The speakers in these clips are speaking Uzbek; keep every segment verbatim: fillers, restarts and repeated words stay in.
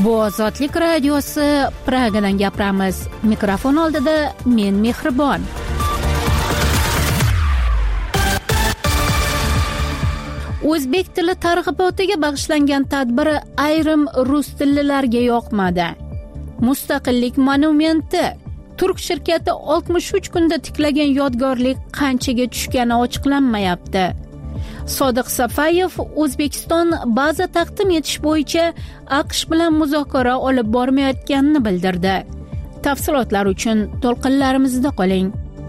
Bu Ozodlik radiosi, Pragadan gapiramiz. Mikrofon oldida men Mehribon. O'zbek tili targ'ibotiga bag'ishlangan tadbir ayrim rus tillilarga yoqmadi. Mustaqillik monumenti Turk shirkati oltmish uch kunda tiklagan yodgorlik qanchaga tushgani ochiqlanmayapti. Sodiq Safayev O'zbekiston baza taqdim etish bo'yicha AQSh bilan muzokara olib bormayotganini bildirdi. Tafsilotlar uchun to'lqinlarimizda qoling.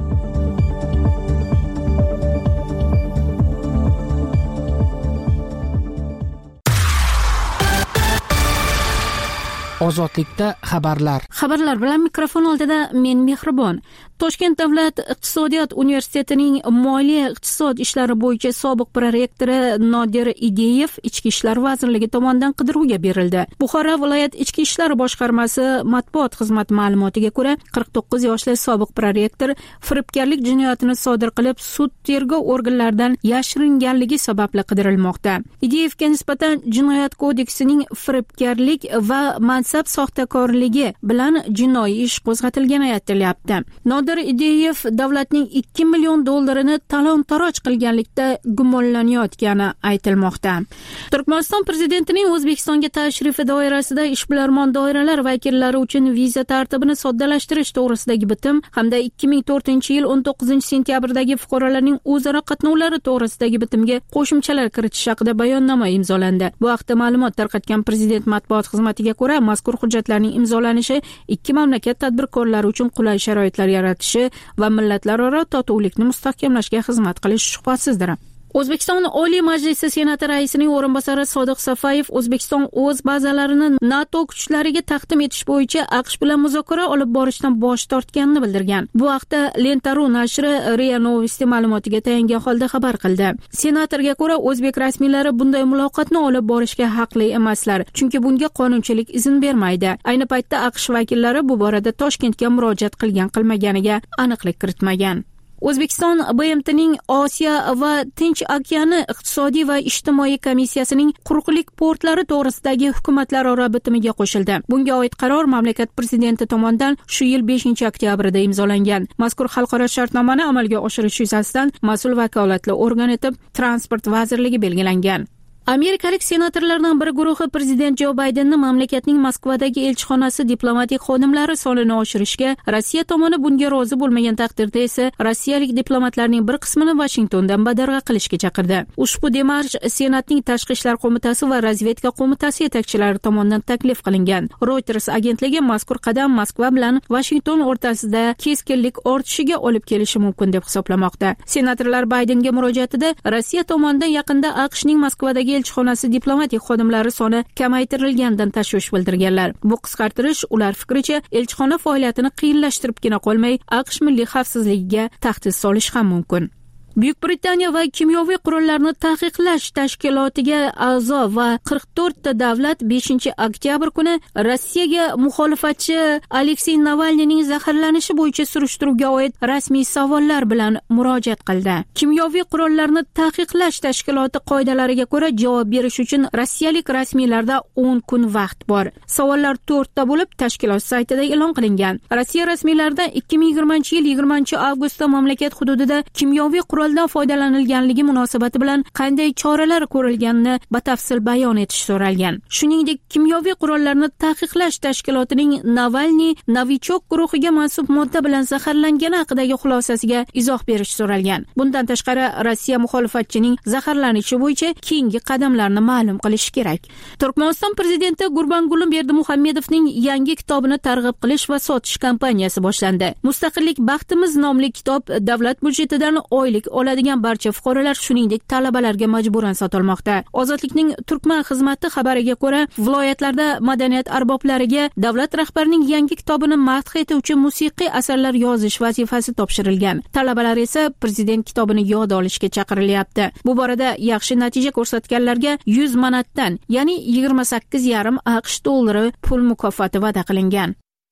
Ozodlikda xabarlar. Xabarlar bilan mikrofon oldida men Mehribon. Toshkent davlat iqtisodiyot universitetining moliya iqtisod ishlari bo'yicha sobiq prorektori Nodir Ideyev Ichki ishlar vazirligi tomonidan qidiruvga berildi. Buxoro viloyat ichki ishlar boshqarmasi matbuot xizmati ma'lumotiga ko'ra, qirq to'qqiz yoshli sobiq prorektor firibgarlik jinoyatini sodir qilib, sud tergov organlaridan yashiringanligi sababli qidirilmoqda. Ideyevga nisbatan jinoyat kodeksining firibgarlik va mansab soxtakorligi bilan jinoiy ish qo'zg'atilgani aytilyapti. Nodir Ideyev davlatning ikki million dollarini talon-taroj qilganlikda gumonlanayotgani aytilmoqda. Turkmaniston prezidentining O'zbekistonga tashrifi doirasida ishbilarmon doiralar vakillari uchun viza tartibini soddalashtirish to'g'risidagi bitim hamda ikki ming to'rtinchi yil o'n to'qqizinchi sentyabrdagi fuqarolarning o'zaro qatnovlari to'g'risidagi bitimga qo'shimchalar kiritish haqida bayonnoma imzolandi. Bu haqda ma'lumot tarqatgan prezident matbuot xizmatiga ko'ra, mazkur hujjatlarning imzolanishi ikki mamlakat tadbirkorlari uchun qulay sharoitlar yaratishi va millatlararo totuvlikni mustahkamlashga xizmat qilishi shubhasizdir. O'zbekiston Oliy Majlisi Senati raisining o'rinbosari Sodiq Safayev O'zbekiston o'z bazalarini NATO kuchlariga taqdim etish bo'yicha AQSh bilan muzokara olib borishdan bosh tortganini bildirgan. Bu haqda Lenta.ru nashri RIA Novosti ma'lumotiga tayangan holda xabar qildi. Senatorga ko'ra, o'zbek rasmiylari bunday muloqotni olib borishga haqli emaslar, chunki bunga qonunchilik izn bermaydi. Ayni paytda AQSh vakillari bu borada Toshkentga murojaat qilgan-qilmaganiga aniqlik kiritmagan. O'zbekiston B M Tning Osiyo va Tinch okeani iqtisodiy va ijtimoiy komissiyasining quruqlik portlari to'g'risidagi hukumatlararo bitimiga qo'shildi. Bunga oid qaror mamlakat prezidenti tomonidan shu yil beshinchi oktyabrda imzolangan. Mazkur xalqaro shartnomani amalga oshirish yuzasidan mas'ul vakolatli organ etib Transport vazirligi belgilangan. Amerikalik senatorlarning bir guruhi prezident Jo Baydenni mamlakatning Moskvadagi elchixonasi diplomatik xodimlari sonini oshirishga, Rossiya tomoni bunga rozi bo'lmagan taqdirda esa rossiyalik diplomatlarning bir qismini Vashingtondan badarg'a qilishga chaqirdi. Ushbu demarsh Senatning Tashqi ishlar qo'mitasi va razvedka qo'mitasi yetakchilari tomonidan taklif qilingan. Reuters agentligi mazkur qadam Moskva bilan Vashington o'rtasida keskinlik ortishiga olib kelishi mumkin deb hisoblamoqda. Senatorlar Baydenga murojaatida Rossiya tomonidan yaqinda AQShning Moskvadagi elchixonasi diplomatik xodimlari soni kamaytirilganidan tashvish bildirganlar. Bu qisqartirish ular fikricha elchixona faoliyatini qiyinlashtiribgina qolmay, AQSh milliy xavfsizligiga tahdid solishi ham mumkin. Buyuk Britaniya va kimyoviy qurollarni taqiqlash tashkilotiga a'zo va qirq to'rtta davlat beshinchi oktyabr kuni Rossiyaga muxolifatchi Aleksey Navalniyning zaharlanishi bo'yicha surishtiruvga oid rasmiy savollar bilan murojaat qildi. Kimyoviy qurollarni taqiqlash tashkiloti qoidalariga ko'ra javob berish uchun rossiyalik rasmiylarda o'n kun vaqt bor. Savollar to'rtta bo'lib tashkilot saytida e'lon qilingan. Rossiya rasmiylaridan ikki ming yigirmanchi yil yigirmanchi avgustda mamlakat hududida kimyoviy qurol dan foydalanilganligi munosabati bilan qanday choralar ko'rilganini batafsil bayon etish so'ralgan. Shuningdek, kimyoviy qurollarni taqiqlash tashkilotining Navalniy Novichok guruhiga mansub modda bilan zaharlangani haqidagi xulosasiga izoh berish so'ralgan. Bundan tashqari, Rossiya muxolifatchining zaharlanishi bo'yicha keyingi qadamlarni ma'lum qilish kerak. Turkmaniston prezidenti Gurbanguli Berdimuhamedovning yangi kitobini targ'ib qilish va sotish kampaniyasi boshlandi. Mustaqillik baxtimiz nomli kitob davlat budjetidan oylik oladigan barcha fuqarolar, shuningdek talabalarga majburan sotilmoqda. Ozodlikning Turkman xizmati xabariga ko'ra, viloyatlarda madaniyat arboblariga davlat rahbarining yangi kitobini madh etuvchi musiqiy asarlar yozish vazifasi topshirilgan. Talabalar esa prezident kitobini yod olishga chaqirilyapti. Bu borada yaxshi natija ko'rsatganlarga yuz manatdan, ya'ni yigirma sakkiz yarim AQSh dollari pul mukofoti va'da qilingan.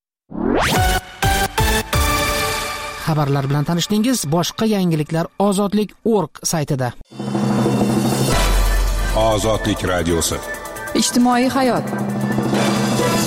Xabarlar bilan tanishdingiz. Boshqa yangiliklar ozodlik nokta org saytida. Ozodlik radiosi. Ijtimoiy hayot.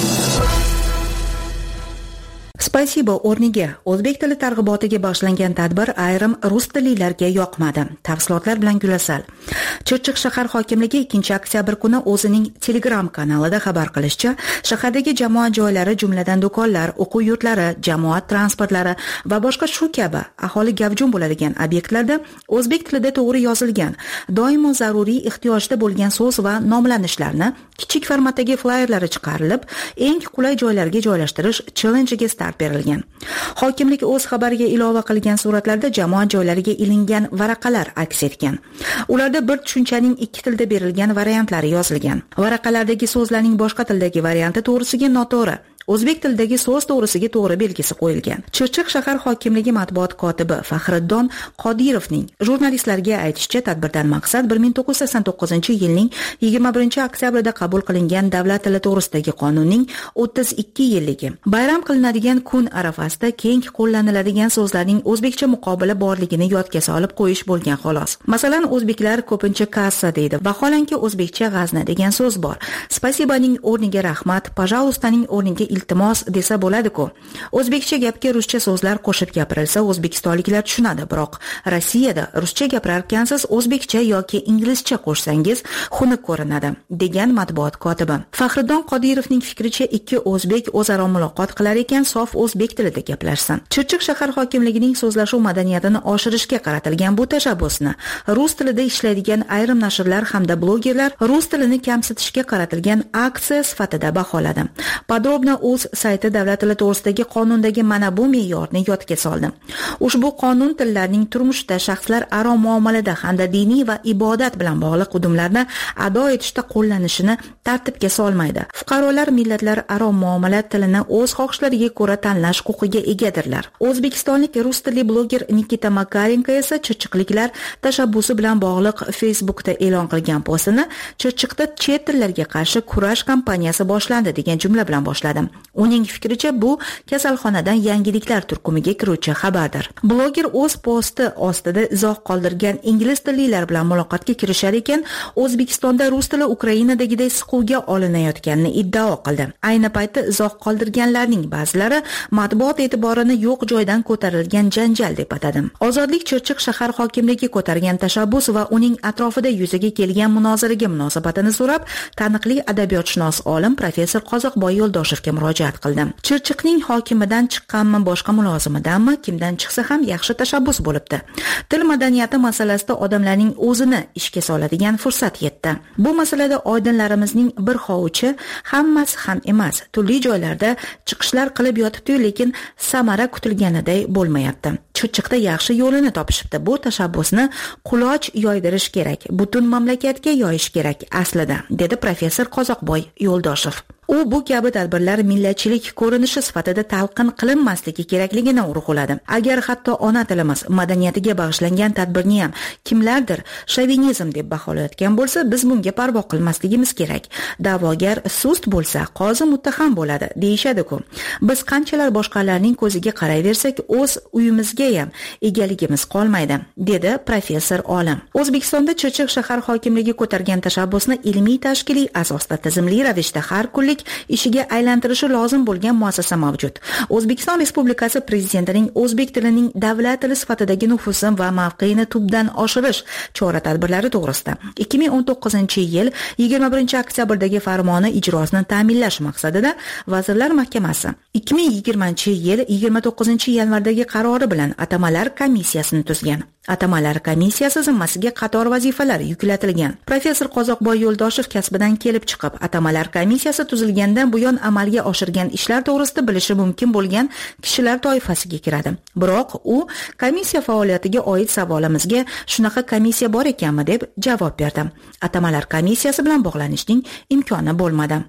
Spasibo o'rniga o'zbek tili targ'ibotiga boshlangan tadbir ayrim rus tillilarga yoqmadi. Tafsilotlar bilan Gulasal. Chirchiq shahar hokimligi ikkinchi oktyabr kuni o'zining Telegram kanalida xabar qilishicha, shahardagi jamoat joylari, jumladan do'konlar, o'quv yurtlari, jamoat transportlari va boshqa shu kabi aholi gavjum bo'ladigan obyektlarda o'zbek tilida to'g'ri yozilgan, doimo zaruriy ehtiyojda bo'lgan so'z va nomlanishlarni kichik formatdagi flayerlari chiqarilib, eng qulay joylarga joylashtirish challenjiga start berilgan. Hokimlik o'z xabariga ilova qilgan suratlarda jamoat joylariga ilingan varaqalar aks etgan. Ularda bir tushunchaning ikki tilda berilgan variantlari yozilgan. Varaqalardagi so'zlarning boshqa tildagi varianti to'g'risiga noto'g'ri, o'zbek tilidagi so'z to'g'risiga to'g'ri belgisi qo'yilgan. Chirchiq shahar hokimligi matbuot kotibi Faxriddon Qodirovning jurnalistlarga aytishicha, tadbirdan maqsad bir ming to'qqiz yuz sakson to'qqizinchi yilning yigirma birinchi oktyabrida qabul qilingan davlat tili to'g'risidagi qonunning o'ttiz ikki yilligi. Bayram qilinadigan kun arafasida keng qo'llaniladigan so'zlarning o'zbekcha muqobili borligini yodga solib qo'yish bo'lgan xolos. Masalan, o'zbeklar ko'pincha kassa deydi. Vaholanki o'zbekcha g'azna degan so'z bor. Spasibaning o'rniga rahmat, pajaustaning o'rniga iltimos desa bo'ladi-ku. O'zbekcha gapga ruscha so'zlar qo'shib gapirilsa, o'zbekistonliklar tushunadi, biroq Rossiyada ruscha gapirarkansiz o'zbekcha yoki inglizcha qo'shsangiz xunuk ko'rinadi, degan matbuot kotibi. Faxriddon Qodirovning fikricha, ikki o'zbek o'zaro muloqot qilar ekan, sof o'zbek tilida gaplashsin. Chirchiq shahar hokimligining so'zlashuv madaniyatini oshirishga qaratilgan bu tashabbusni rus tilida ishlaydigan ayrim nashrlar hamda blogerlar rus tilini kamsitishga qaratilgan aksiya sifatida baholadi. Podrobno o'z sayti davlat tili to'g'risidagi qonundagi mana bu me'yorni yodga soldi. Ushbu qonun tillarning turmushda, shaxslar aro muomalada hamda diniy va ibodat bilan bog'liq hudumlarni ado etishda qo'llanishini tartibga solmaydi. Fuqarolar millatlar aro muomala tilini o'z xohishlariga ko'ra tanlash huquqiga egadirlar. O'zbekistonlik rus tilli bloger Nikita Makarenko esa chirchiqliklar tashabbusi bilan bog'liq Facebookda e'lon qilgan postini Chirchiqda chet tillarga qarshi kurash kampaniyasi boshlandi degan jumla bilan boshladi. Uning fikricha, bu kasalxonadan yangiliklar turkumiga kiruvchi xabardir. Bloger o'z posti ostida izoh qoldirgan ingliz tillilar bilan muloqotga kirishar ekan, O'zbekistonda rus tili Ukrainadagiday siquvga olinayotganini iddao qildi. Ayni paytda izoh qoldirganlarning ba'zilari matbuot e'tiborini yo'q joydan ko'tarilgan janjal deb atadi. Ozodlik Chirchiq shahar hokimligi ko'targan tashabbus va uning atrofida yuzaga kelgan munozaraga munosabatini so'rab, taniqli adabiyotshunos olim professor Qozoqboy Yo'ldoshevga murojaat qildi. Chirchiqning hokimidan chiqqanmi, boshqa mulozimidanmi, kimdan chiqsa ham yaxshi tashabbus bo'libdi. Til madaniyati masalasida odamlarning o'zini ishga soladigan fursat yetdi. Bu masalada oydinlarimizning bir hovuchi hammasi ham emas, turli joylarda chiqishlar qilib yotibdi, lekin samara kutilganiday bo'lmayapti. Chirchiqda yaxshi yo'lini topishibdi. Bu tashabbusni quloch yoydirish kerak, butun mamlakatga yoyish kerak aslida, dedi professor Qozoqboy Yo'ldoshev. U bu kabi tadbirlar millatchilik ko'rinishi sifatida talqin qilinmasligi kerakligini urg'uladi. Agar hatto ona tilimiz madaniyatiga bag'ishlangan tadbirni ham kimlardir shovinizm deb baholayotgan bo'lsa, biz bunga parvo qilmasligimiz kerak. Da'vogar sust bo'lsa, qozi muttaham bo'ladi, deyishadi-ku. Biz qanchalar boshqalarning ko'ziga qarayversak, o'z uyimizga ham egaligimiz qolmaydi, dedi professor olim. O'zbekistonda Chirchiq shahar hokimligi ko'targan tashabbusni ilmiy tashkiliy asosda tizimli ravishda har kunlik ishiga aylantirishi lozim bo'lgan muassasa mavjud. O'zbekiston Respublikasi Prezidentining o'zbek tilining davlat tili sifatidagi nufuzi va mavqeini tubdan oshirish chora-tadbirlari to'g'risida ikki ming o'n to'qqizinchi yil yigirma birinchi oktyabrdagi farmoni ijrosini ta'minlash maqsadida Vazirlar Mahkamasi ikki ming yigirmanchi yil yigirma to'qqizinchi yanvardagi qarori bilan atamalar komissiyasini tuzgan. Atamalar komissiyasi zimmasiga qator vazifalar yuklatilgan. Professor Qozoqboy Yo'ldoshev kasbidan kelib chiqib, atamalar komissiyasi tuzilgandan buyon amalga oshirgan ishlar to'g'risida bilishi mumkin bo'lgan kishilar toifasiga kiradi. Biroq u komissiya faoliyatiga oid savolimizga shunaqa komissiya bor ekanmi deb javob berdi. Atamalar komissiyasi bilan bog'lanishning imkoni bo'lmadi.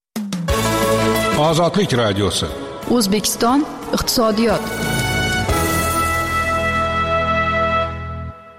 Ozodlik radiosi. O'zbekiston iqtisodiyot.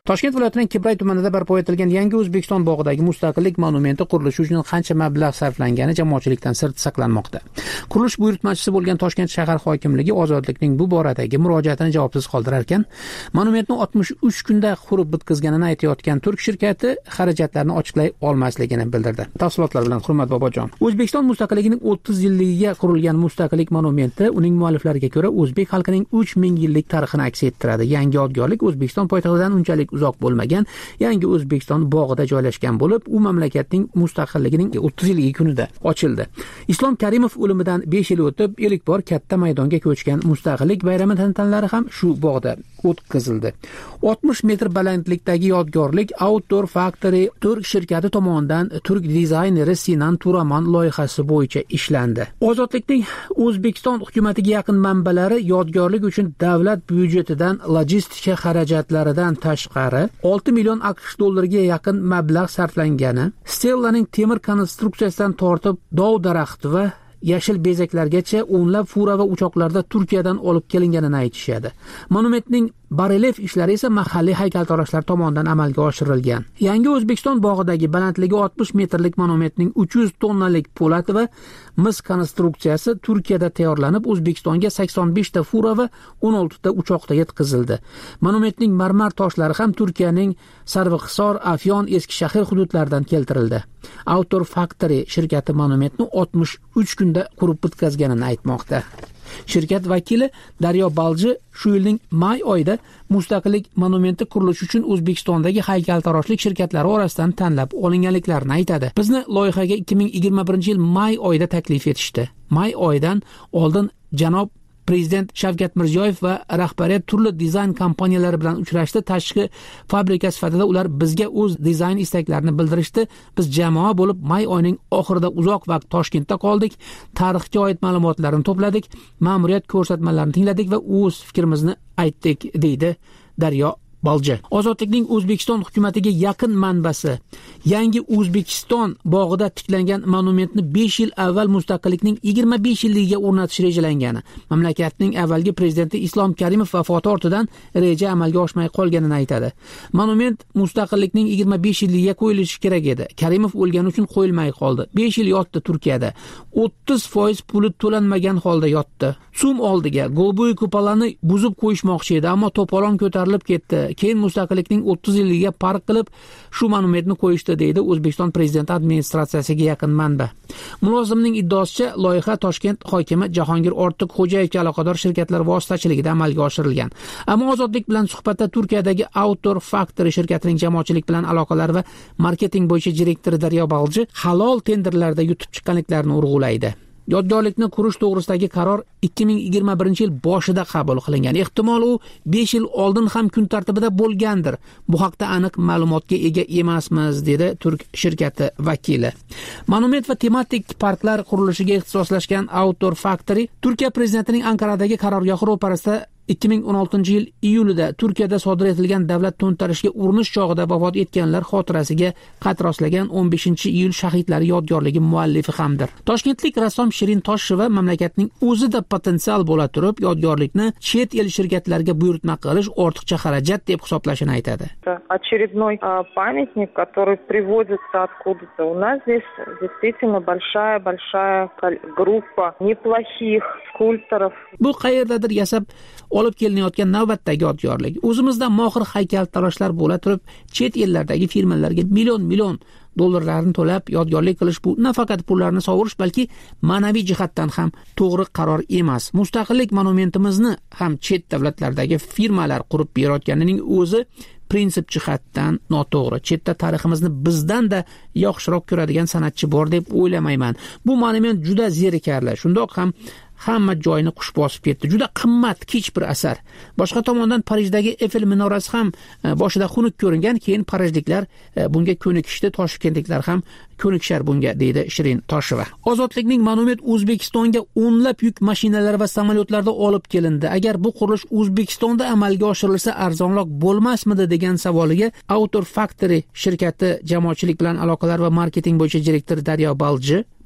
Toshkent viloyatining Kibray tumanida barpo etilgan yangi O'zbekiston bog'idagi mustaqillik monumenti qurilishi uchun qancha mablag' sarflangani jamoatchilikdan sir saqlanmoqda. Qurilish buyurtmachisi bo'lgan Toshkent shahar hokimligi ozodlikning bu boradagi murojaatini javobsiz qoldirar ekan, monumentni oltmish uch kunda qurib bitkazganini aytayotgan turk shirkati xarajatlarni ochiqlay olmasligini bildirdi. Tafsilotlar bilan Hurmat Bobojon. O'zbekiston mustaqilligining o'ttiz yilligiga qurilgan mustaqillik monumenti uning mualliflariga ko'ra o'zbek xalqining uch ming yillik tarixini aks ettiradi. Yangi yodgorlik O'zbekiston poytaxtidan unchalik uzoq bo'lmagan yangi O'zbekiston bog'ida joylashgan bo'lib, u mamlakatning mustaqilligining o'ttiz yilligi kunida ochildi. Islom Karimov o'limidan besh yil o'tib, ilk bor katta maydonga ko'chgan mustaqillik bayrami tantanalari ham shu bog'da o'tkazildi. oltmish metr balandlikdagi yodgorlik Outdoor Factory turk shirkati tomonidan turk dizayneri Sinan Turaman loyihasi bo'yicha ishlandi. Ozodlikning O'zbekiston hukumatiga yaqin manbalari yodgorlik uchun davlat byudjetidan logistika xarajatlaridan tashqari olti million AQSh dollariga yaqin mablag' sarflangani, Stellaning temir konstruksiyasidan tortib dov daraxti va yashil bezaklargacha o'nlab fura va uchoqlarda Turkiyadan olib kelinganini aytishadi. Monumentning barelef ishlari esa mahalliy haykaltaroshlar tomonidan amalga oshirilgan. Yangi O'zbekiston bog'idagi balandligi oltmish metrlik monumentning uch yuz tonnalik po'lat va mis konstruksiyasi Turkiyada tayyorlanib, O'zbekistonga sakson besh ta fura va o'n olti ta uchoqda yetkazildi. Monumentning marmar toshlari ham Turkiyaning Sarvaqhisor, Afyon, Eskishahar hududlaridan keltirildi. Outdoor Factory shirkati monumentni oltmish uch kunda qurib bitkazganini aytmoqda. Shirkat vakili Daryo Balji shu yilning may oyida mustaqillik monumenti qurilishi uchun O'zbekistondagi haykaltaroshlik shirkatlari orasidan tanlab olinganliklarini aytadi. Bizni loyihaga ikki ming yigirma birinchi yil may oyida taklif etishdi. May oyidan oldin janob Prezident Shavkat Mirziyoyev va rahbariyat turli dizayn kompaniyalari bilan uchrashdi. Tashqi fabrika sifatida ular bizga o'z dizayn istaklarini bildirishdi. Biz jamoa bo'lib may oyining oxirida uzoq vaqt Toshkentda qoldik. Tarixga oid ma'lumotlarni to'pladik, ma'muriyat ko'rsatmalarini tingladik va o'z fikrimizni aytdik, deydi Daryo Balji. Ozodlikning O'zbekiston hukumatiga yaqin manbasi yangi O'zbekiston bog'ida tiklangan monumentni besh yil avval mustaqillikning yigirma besh yilligiga o'rnatish rejalangani, mamlakatning avvalgi prezidenti Islom Karimov vafoti ortidan reja amalga oshmay qolganini aytadi. Monument mustaqillikning yigirma besh yilligiga qo'yilishi kerak edi. Karimov o'lgani uchun qo'yilmay qoldi. besh yil yotdi Turkiyada. o'ttiz foiz puli to'lanmagan holda yotdi. Sum oldiga Golbo'y kupolani buzib qo'yishmoqchi edi, ammo to'polon ko'tarilib ketdi. Keyin mustaqillikning o'ttiz yilligiga farq qilib shu monumentni qo'yishdi, deydi O'zbekiston prezidenti administratsiyasiga yaqin manba. Mulozimning iddaosicha loyiha Toshkent hokimi Jahongir Ortiqxo'jayevga aloqador shirkatlar vositachiligida amalga oshirilgan. Ammo Ozodlik bilan suhbatda Turkiyadagi Outdoor Factory shirkatining jamoatchilik bilan aloqalari va marketing bo'yicha direktori Daryo Balji halol tenderlarda yutib chiqqanliklarini urg'ulaydi. Yodgorlikni qurish to'g'risidagi qaror ikki ming yigirma birinchi yil boshida qabul qilingan. Ehtimol u besh yil oldin ham kun tartibida bo'lgandir. Bu haqda aniq ma'lumotga ega emasmiz, dedi turk shirkati vakili. Monument va tematik parklar qurilishiga ixtisoslashgan Outdoor Factory Turkiya prezidentining Ankaradagi qarorgohi ro'parasida ikki ming o'n oltinchi yil iyulida Turkiyada sodir etilgan davlat to'ntarishiga urinish chog'ida vafot etganlar xotirasiga qad rostlagan o'n beshinchi iyul shahidlari yodgorligi muallifi hamdir. Toshkentlik rassom Shirin Tosheva mamlakatning o'zida potensial bo'la turib, yodgorlikni chet el shirkatlariga buyurtma qilish ortiqcha xarajat deb hisoblashini aytadi. Очередной памятник, который приводится откуда-то. У нас здесь действительно большая-большая группа неплохих скульпторов. Bu qayerdadir yasab olib kelinayotgan navbatdagi yodgorlik. O'zimizda mohir haykaltaroshlar bo'la turib, chet ellardagi firmalarga million-million dollarlarni to'lab yodgorlik qilish bu nafaqat pullarni sovurish, balki ma'naviy jihatdan ham to'g'ri qaror emas. Mustaqillik monumentimizni ham chet davlatlardagi firmalar qurib berayotganining o'zi prinsip jihatdan noto'g'ri. Chetda tariximizni bizdan-da yaxshiroq ko'radigan san'atchi bor deb o'ylamayman. Bu monument juda zerikarli. Shundoq ham hamma joyini qush bosib ketdi. Juda qimmat, kech bir asar. Boshqa tomondan Parijdagi Eiffel minorasi ham boshida xunuk ko'ringan, keyin parijliklar bunga ko'nikishdi, toshkentliklar ham ko'nikishar bunga, deydi Shirin Tosheva. Ozodlikning monument O'zbekistonga o'nlab yuk mashinalari va samolyotlarda olib kelindi. Agar bu qurilish O'zbekistonda amalga oshirilsa arzonroq bo'lmasmidi degan savoliga Outdoor Factory shirkati jamoatchilik bilan aloqalar va marketing bo'yicha direktori Daryo Balji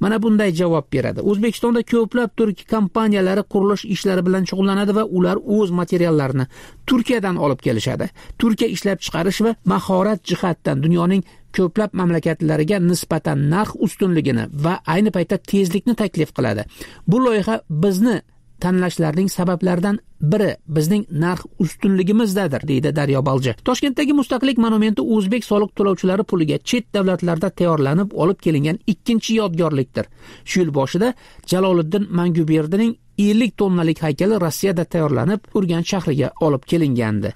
mana bunday javob beradi. O'zbekistonda ko'plab turk kompaniyalari qurilish ishlari bilan shug'ullanadi va ular o'z materiallarini Turkiyadan olib kelishadi. Turkiya ishlab chiqarish va mahorat jihatdan dunyoning ko'plab mamlakatlariga nisbatan narx ustunligini va ayni paytda tezlikni taklif qiladi. Bu loyiha bizni tanlashlarning sabablaridan biri bizning narx ustunligimizdadir, deydi Daryo Balji. Toshkentdagi Mustaqillik monumenti o'zbek soliq to'lovchilari puliga chet davlatlarda tayyorlanib olib kelingan ikkinchi yodgorlikdir. Shu yil boshida Jaloliddin Manguberdining ellik tonnalik haykali Rossiyada tayyorlanib, Urganch shahriga olib kelingandi.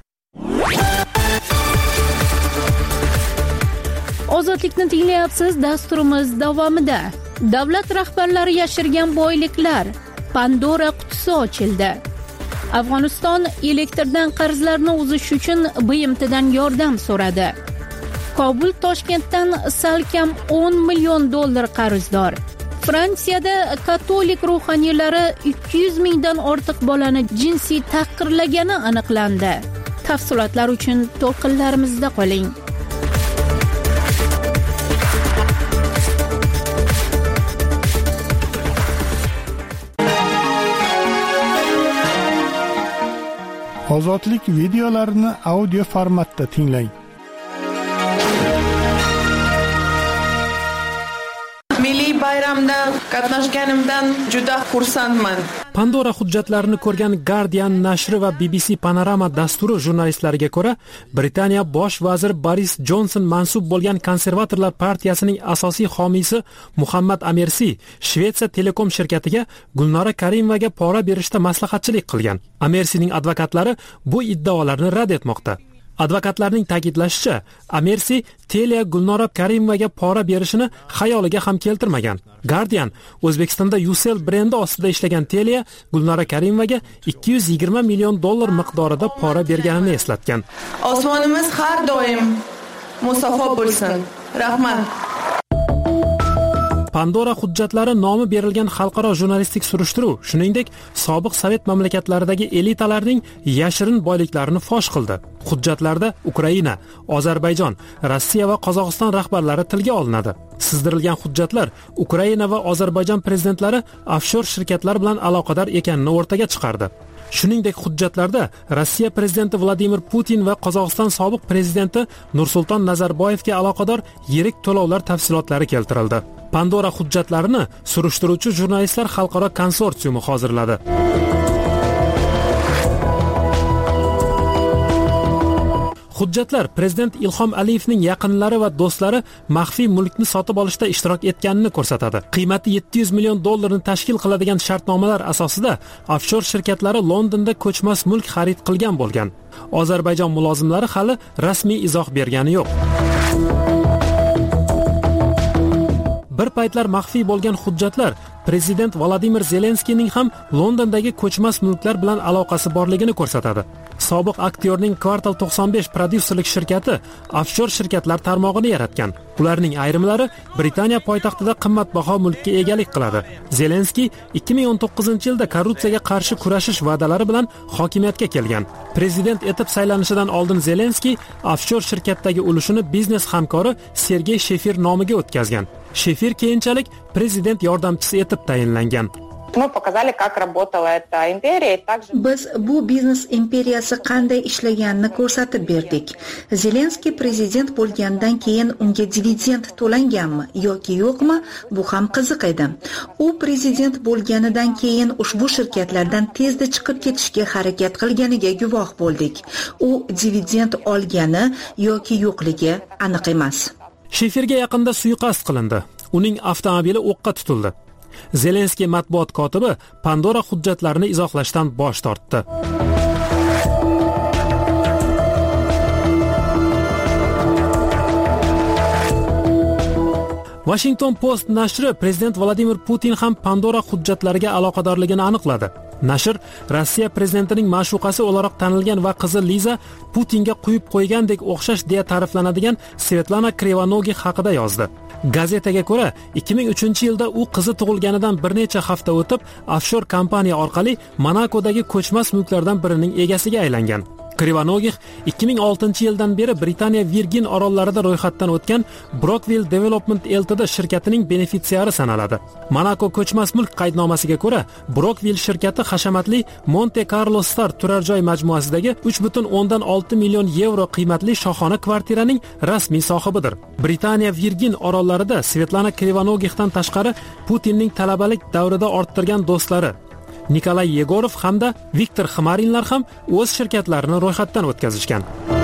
Ozodlikni tinglayapsiz. Dasturimiz davomida davlat rahbarlari yashirgan boyliklar, Pandora qutisi ochildi. Afg'oniston elektrdan qarzlarni uzish uchun B M T'dan yordam so'radi. Kobul Toshkentdan salkam o'n million dollar qarzdor. Fransiyada katolik ruhoniylari ikki yuz mingdan ortiq bolani jinsiy tahqirlagani aniqlandi. Tafsilotlar uchun to'lqinlarimizda qoling. Ozodlik videolarini audio formatda tinglang. Milliy bayramda qatnashganimdan juda xursandman. Pandora hujjatlarini ko'rgan Guardian nashri va B B C Panorama dasturi jurnalistlariga ko'ra, Britaniya bosh vaziri Boris Johnson mansub bo'lgan konservatorlar partiyasining asosiy homiysi Muhammad Amersi Shvetsiya Telekom shirkatiga Gulnora Karimovaga pora berishda maslahatchilik qilgan. Amersining advokatlari bu iddaolarni rad etmoqda. Advokatlarning ta'kidlashicha, Amersi Telia Gulnora Karimovaga pora berishini xayoliga ham keltirmagan. Guardian O'zbekistonda Ucell brendi ostida ishlagan Telia Gulnora Karimovaga ikki yuz yigirma million dollar miqdorida pora berganini eslatgan. Osmonimiz har doim musaffo bo'lsin. Rahmat. Pandora hujjatlari nomi berilgan xalqaro jurnalistik surishtiruv, shuningdek, sobiq Sovet mamlakatlaridagi elitalarning yashirin boyliklarini fosh qildi. Hujjatlarda Ukraina, Ozarbayjon, Rossiya va Qozog'iston rahbarlari tilga olinadi. Sizdirilgan hujjatlar Ukraina va Ozarbayjon prezidentlari offshor shirkatlar bilan aloqador ekanini o'rtaga chiqardi. Shuningdek, hujjatlarda Rossiya prezidenti Vladimir Putin va Qozog'iston sobiq prezidenti Nursulton Nazarboyevga aloqador yirik to'lovlar tafsilotlari keltirildi. Pandora hujjatlarini surishtiruvchi jurnalistlar xalqaro konsorsiumi hozirladi. Hujjatlar prezident Ilhom Aliyevning yaqinlari va do'stlari maxfiy mulkni sotib olishda ishtirok etganini ko'rsatadi. Qiymati yetti yuz million dollarni tashkil qiladigan shartnomalar asosida offshor shirkatlari Londonda ko'chmas mulk xarid qilgan bo'lgan. Ozarbayjon mulozimlari hali rasmiy izoh bergani yo'q. Bir paytlar maxfiy bo'lgan hujjatlar prezident Vladimir Zelenskiyning ham Londondagi ko'chmas mulklar bilan aloqasi borligini ko'rsatadi. Sobiq aktyorning Kvartal to'qson besh prodyuserlik shirkati offshor shirkatlar tarmog'ini yaratgan. Ularning ayrimlari Britaniya poytaxtida qimmatbaho mulkka egalik qiladi. Zelenskiy ikki ming o'n to'qqizinchi yilda korrupsiyaga qarshi kurashish va'dalari bilan hokimiyatga kelgan. Prezident etib saylanishidan oldin Zelenskiy offshor shirkatdagi ulushini biznes hamkori Sergey Shefir nomiga o'tkazgan. Shefir keyinchalik prezident yordamchisi etib tayinlangan. Biz bu biznes imperiyasi qanday ishlaganini ko'rsatib berdik. Zelenskiy prezident bo'lgandan keyin unga dividend to'langanmi yoki yo'qmi, bu ham qiziq edi. U prezident bo'lganidan keyin ushbu shirkatlardan tezda chiqib ketishga harakat qilganiga guvoh bo'ldik. U dividend olgani yoki yo'qligi aniq emas. Shefirga yaqinda suiqasd qilindi. Uning avtomobili o'qqa tutildi. Zelenskiy matbuot kotibi Pandora hujjatlarini izohlashdan bosh tortdi. Washington Post nashri prezident Vladimir Putin ham Pandora hujjatlariga aloqadorligini aniqladi. Nashr Rossiya prezidentining ma'shuqasi o'laroq tanilgan va qizi Liza Putinga quyib qo'ygandek o'xshash deya ta'riflanadigan Svetlana Krivanogi haqida yozdi. Gazetaga ko'ra, ikki ming uchinchi yilda u qizi tug'ilganidan bir necha hafta o'tib, offshor kompaniya orqali Monakodagi ko'chmas mulklardan birining egasiga aylangan. Krivanogix ikki ming oltinchi yildan beri Britaniya Virgin orollarida ro'yxatdan o'tgan Brockville Development Ltd shirkatining benefitsiari sanaladi. Monaco ko'chmas mulk qaydnomasiga ko'ra, Brockville shirkati hashamatli Monte Carlo Star turar joy majmuasidagi uch butun o'ndan olti million yevro qiymatli shohona kvartiraning rasmiy sohibidir. Britaniya Virgin orollarida Svetlana Krivanogixdan tashqari Putinning talabalik davrida orttirgan do'stlari Nikolay Yegorov hamda Viktor Xmarinlar ham o'z shirkatlarini ro'yxatdan o'tkazishgan.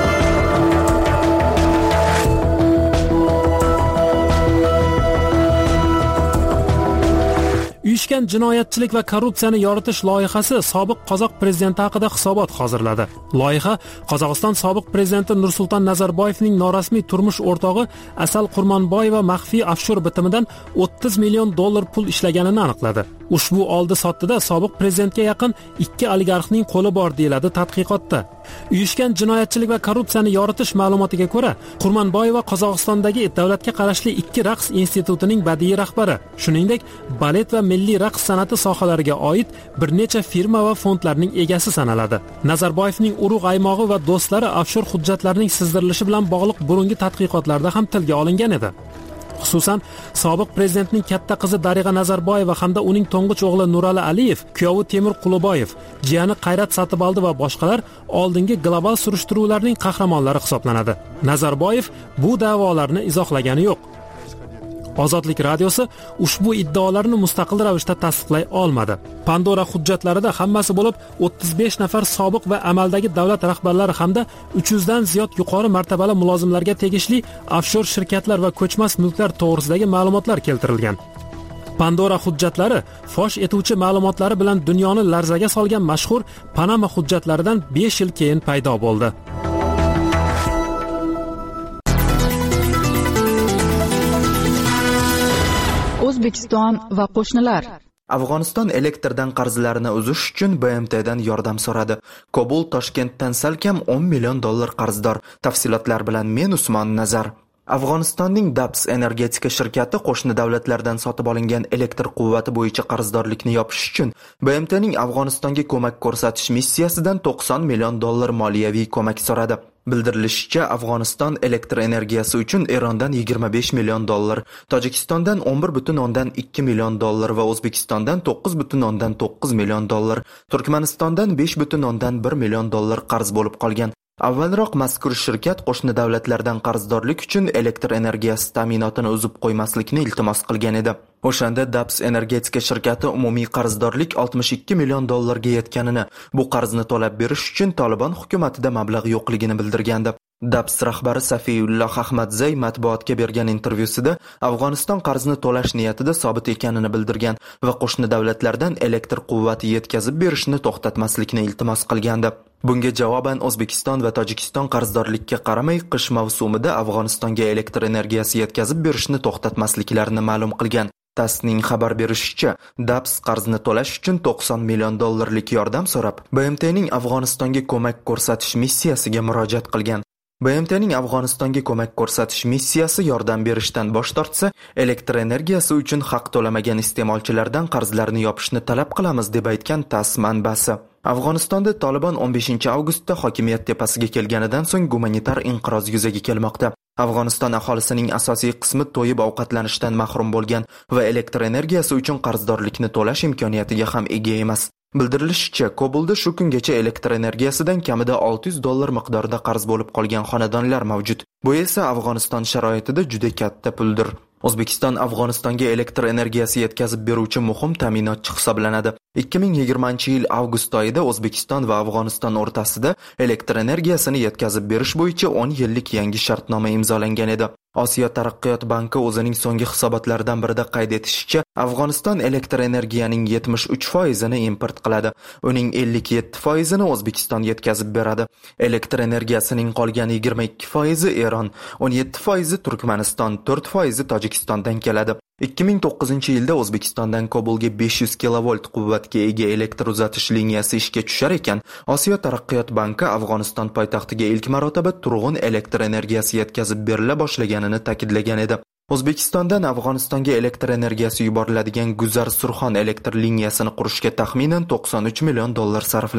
Uyushgan jinoyatchilik va korrupsiyani yoritish loyihasi sobiq qozoq prezidenti haqida hisobot hozirladi. Loyiha Qozog'iston sobiq prezidenti Nursulton Nazarboyevning norasmiy turmush o'rtog'i Asal Qurmonboyeva maxfiy offshor bitimidan o'ttiz million dollar pul ishlaganini aniqladi. Ushbu oldi-sotdida sobiq prezidentga yaqin ikki oligarxning qo'li bor deyiladi tadqiqotda. Uyushgan jinoyatchilik va korrupsiyani yoritish ma'lumotiga ko'ra, Qurmonboyeva Qozog'istondagi davlatga qarashli ikki raqs institutining badiiy rahbari, shuningdek, balet va milliy raqs san'ati sohalariga oid bir necha firma va fondlarning egasi sanaladi. Nazarboyevning urug' aymog'i va do'stlari offshor hujjatlarning sizdirilishi bilan bog'liq burungi tadqiqotlarda ham tilga olingan edi. Xususan, sobiq prezidentning katta qizi Dariga Nazarboyeva hamda uning to'ng'ich o'g'li Nurali Aliyev, kuyovi Temur Quliboyev, jiyani Qayrat Satibaldi va boshqalar oldingi global surishtiruvlarning qahramonlari hisoblanadi. Nazarboyev bu da'volarni izohlagani yo'q. Ozodlik radiosi ushbu iddaolarni mustaqil ravishda tasdiqlay olmadi. Pandora hujjatlarida hammasi bo'lib o'ttiz besh nafar sobiq va amaldagi davlat rahbarlari hamda uch yuz dan ziyod yuqori martabali mulozimlarga tegishli offshor shirkatlar va ko'chmas mulklar to'g'risidagi ma'lumotlar keltirilgan. Pandora hujjatlari fosh etuvchi ma'lumotlari bilan dunyoni larzaga solgan mashhur Panama hujjatlaridan besh yil keyin paydo bo'ldi. O'zbekiston va qo'shnilar. Afg'oniston elektrdan qarzlarini uzish uchun B M T'dan yordam so'radi. Kobul Toshkentdan salkam o'n million dollar qarzdor. Tafsilotlar bilan men Usmon Nazar. Afg'onistonning Dabs energetika shirkati qo'shni davlatlardan sotib olingan elektr quvvati bo'yicha qarzdorlikni yopish uchun B M T'ning Afg'onistonga ko'mak ko'rsatish missiyasidan to'qson million dollar moliyaviy ko'mak so'radi. Bildirilishicha, Afg'oniston elektr energiyasi uchun Erondan yigirma besh million dollar, Tojikistondan o'n bir butun o'ndan ikki million dollar va O'zbekistondan to'qqiz butun o'ndan to'qqiz million dollar, Turkmanistondan besh butun o'ndan bir million dollar qarz bo'lib qolgan. Avvalroq mazkur shirkat qo'shni davlatlardan qarzdorlik uchun elektr energiyasi ta'minotini uzib qo'ymaslikni iltimos qilgan edi. O'shanda Dabs energetika shirkati umumiy qarzdorlik oltmish ikki million dollarga yetganini, bu qarzni to'lab berish uchun Taliban hukumatida mablag' yo'qligini bildirgandi. Dabs rahbari Safiyulloh Ahmadzay matbuotga bergan intervyusida Afg'oniston qarzni to'lash niyatida sobit ekanini bildirgan va qo'shni davlatlardan elektr quvvati yetkazib berishni to'xtatmaslikni iltimos qilgandi. Bunga javoban O'zbekiston va Tojikiston qarzdorlikka qaramay qish mavsumida Afg'onistonga elektr energiyasi yetkazib berishni to'xtatmasliklarini ma'lum qilgan. TASSning xabar berishicha, Dabs qarzni to'lash uchun to'qson million dollarlik yordam so'rab, B M T'ning Afg'onistonga ko'mak ko'rsatish missiyasiga murojaat qilgan. B M T'ning Afg'onistonga ko'mak ko'rsatish missiyasi yordam berishdan bosh tortsa, elektr energiyasi uchun haq to'lamagan iste'molchilardan qarzlarni yopishni talab qilamiz deb aytgan TASS manbasi. Afg'onistonda Taliban o'n beshinchi avgustda hokimiyat tepasiga kelganidan so'ng gumanitar inqiroz yuzaga kelmoqda. Afg'oniston aholisining asosiy qismi to'yib ovqatlanishdan mahrum bo'lgan va elektr energiyasi uchun qarzdorlikni to'lash imkoniyatiga ham ega emas. Bildirilishicha, Kobulda shu kungacha elektr energiyasidan kamida olti yuz dollar miqdorida qarz bo'lib qolgan xonadonlar mavjud. Bu esa Afg'oniston sharoitida juda katta puldir. O'zbekiston Afg'onistonga elektr energiyasi yetkazib beruvchi muhim ta'minotchi hisoblanadi. ikki ming yigirmanchi yil avgust oyida O'zbekiston va Afg'oniston o'rtasida elektr energiyasini yetkazib berish bo'yicha o'n yillik yangi shartnoma imzolangan edi. Osiyo taraqqiyot banki o'zining so'nggi hisobotlaridan birida qayd etishicha, Afg'oniston elektr energiyaning yetmish uch foizini import qiladi. Uning ellik yetti foizini O'zbekiston yetkazib beradi. Elektr energiyasining qolgan yigirma ikki foizi Eron, o'n yetti foizi Turkmaniston, to'rt foizi Tojikistondan keladi. ikki ming to'qqizinchi yilda O'zbekistondan Kobulga besh yuz kilovolt quvvatga ega elektr uzatish liniyasi ishga tushar ekan, Osiyo taraqqiyot banki Afg'oniston poytaxtiga ilk marotaba turg'un elektr energiyasi yetkazib berila boshlaganini ta'kidlagan edi. O'zbekistondan Afg'onistonga elektr energiyasi yuboriladigan Guzar-Surxon elektr liniyasini qurishga taxminan to'qson uch million dollar sarflangan.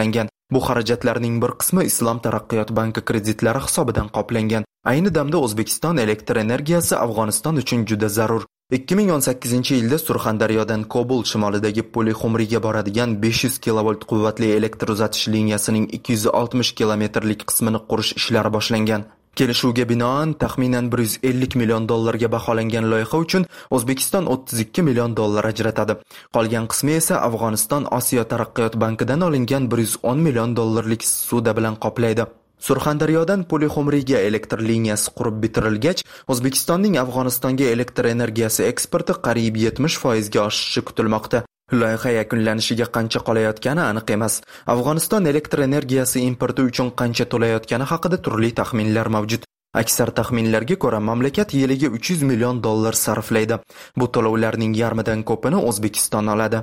Bu xarajatlarning bir qismi Islom taraqqiyot banki kreditlari hisobidan qoplangan. Ayni damda O'zbekiston elektr energiyasi Afg'oniston uchun juda zarur. ikki ming o'n sakkizinchi yilda Surxondaryodan Kobul shimolidagi Polixumriga boradigan besh yuz kilovolt quvvatli elektr uzatish liniyasining ikki yuz oltmish kilometrlik qismini qurish ishlari boshlangan. Kelishuvga binoan taxminan bir yuz ellik million dollarga baholangan loyiha uchun O'zbekiston o'ttiz ikki million dollar ajratadi. Qolgan qismi esa Afg'oniston Osiyo taraqqiyot bankidan olingan bir yuz o'n million dollarlik ssuda bilan qoplaydi. Surxondaryodan Polixumriga elektr liniyasi qurib bitirilgach, O'zbekistonning Afg'onistonga elektr energiyasi eksporti qariyb yetmish foiz ga oshishi kutilmoqda. Loyiha yakunlanishiga qancha qolayotgani aniq emas. Afg'oniston elektr energiyasi importi uchun qancha to'layotgani haqida turli taxminlar mavjud. Aksar taxminlarga ko'ra, mamlakat yiliga uch yuz million dollar sarflaydi. Bu to'lovlarning yarmidan ko'pini O'zbekiston oladi.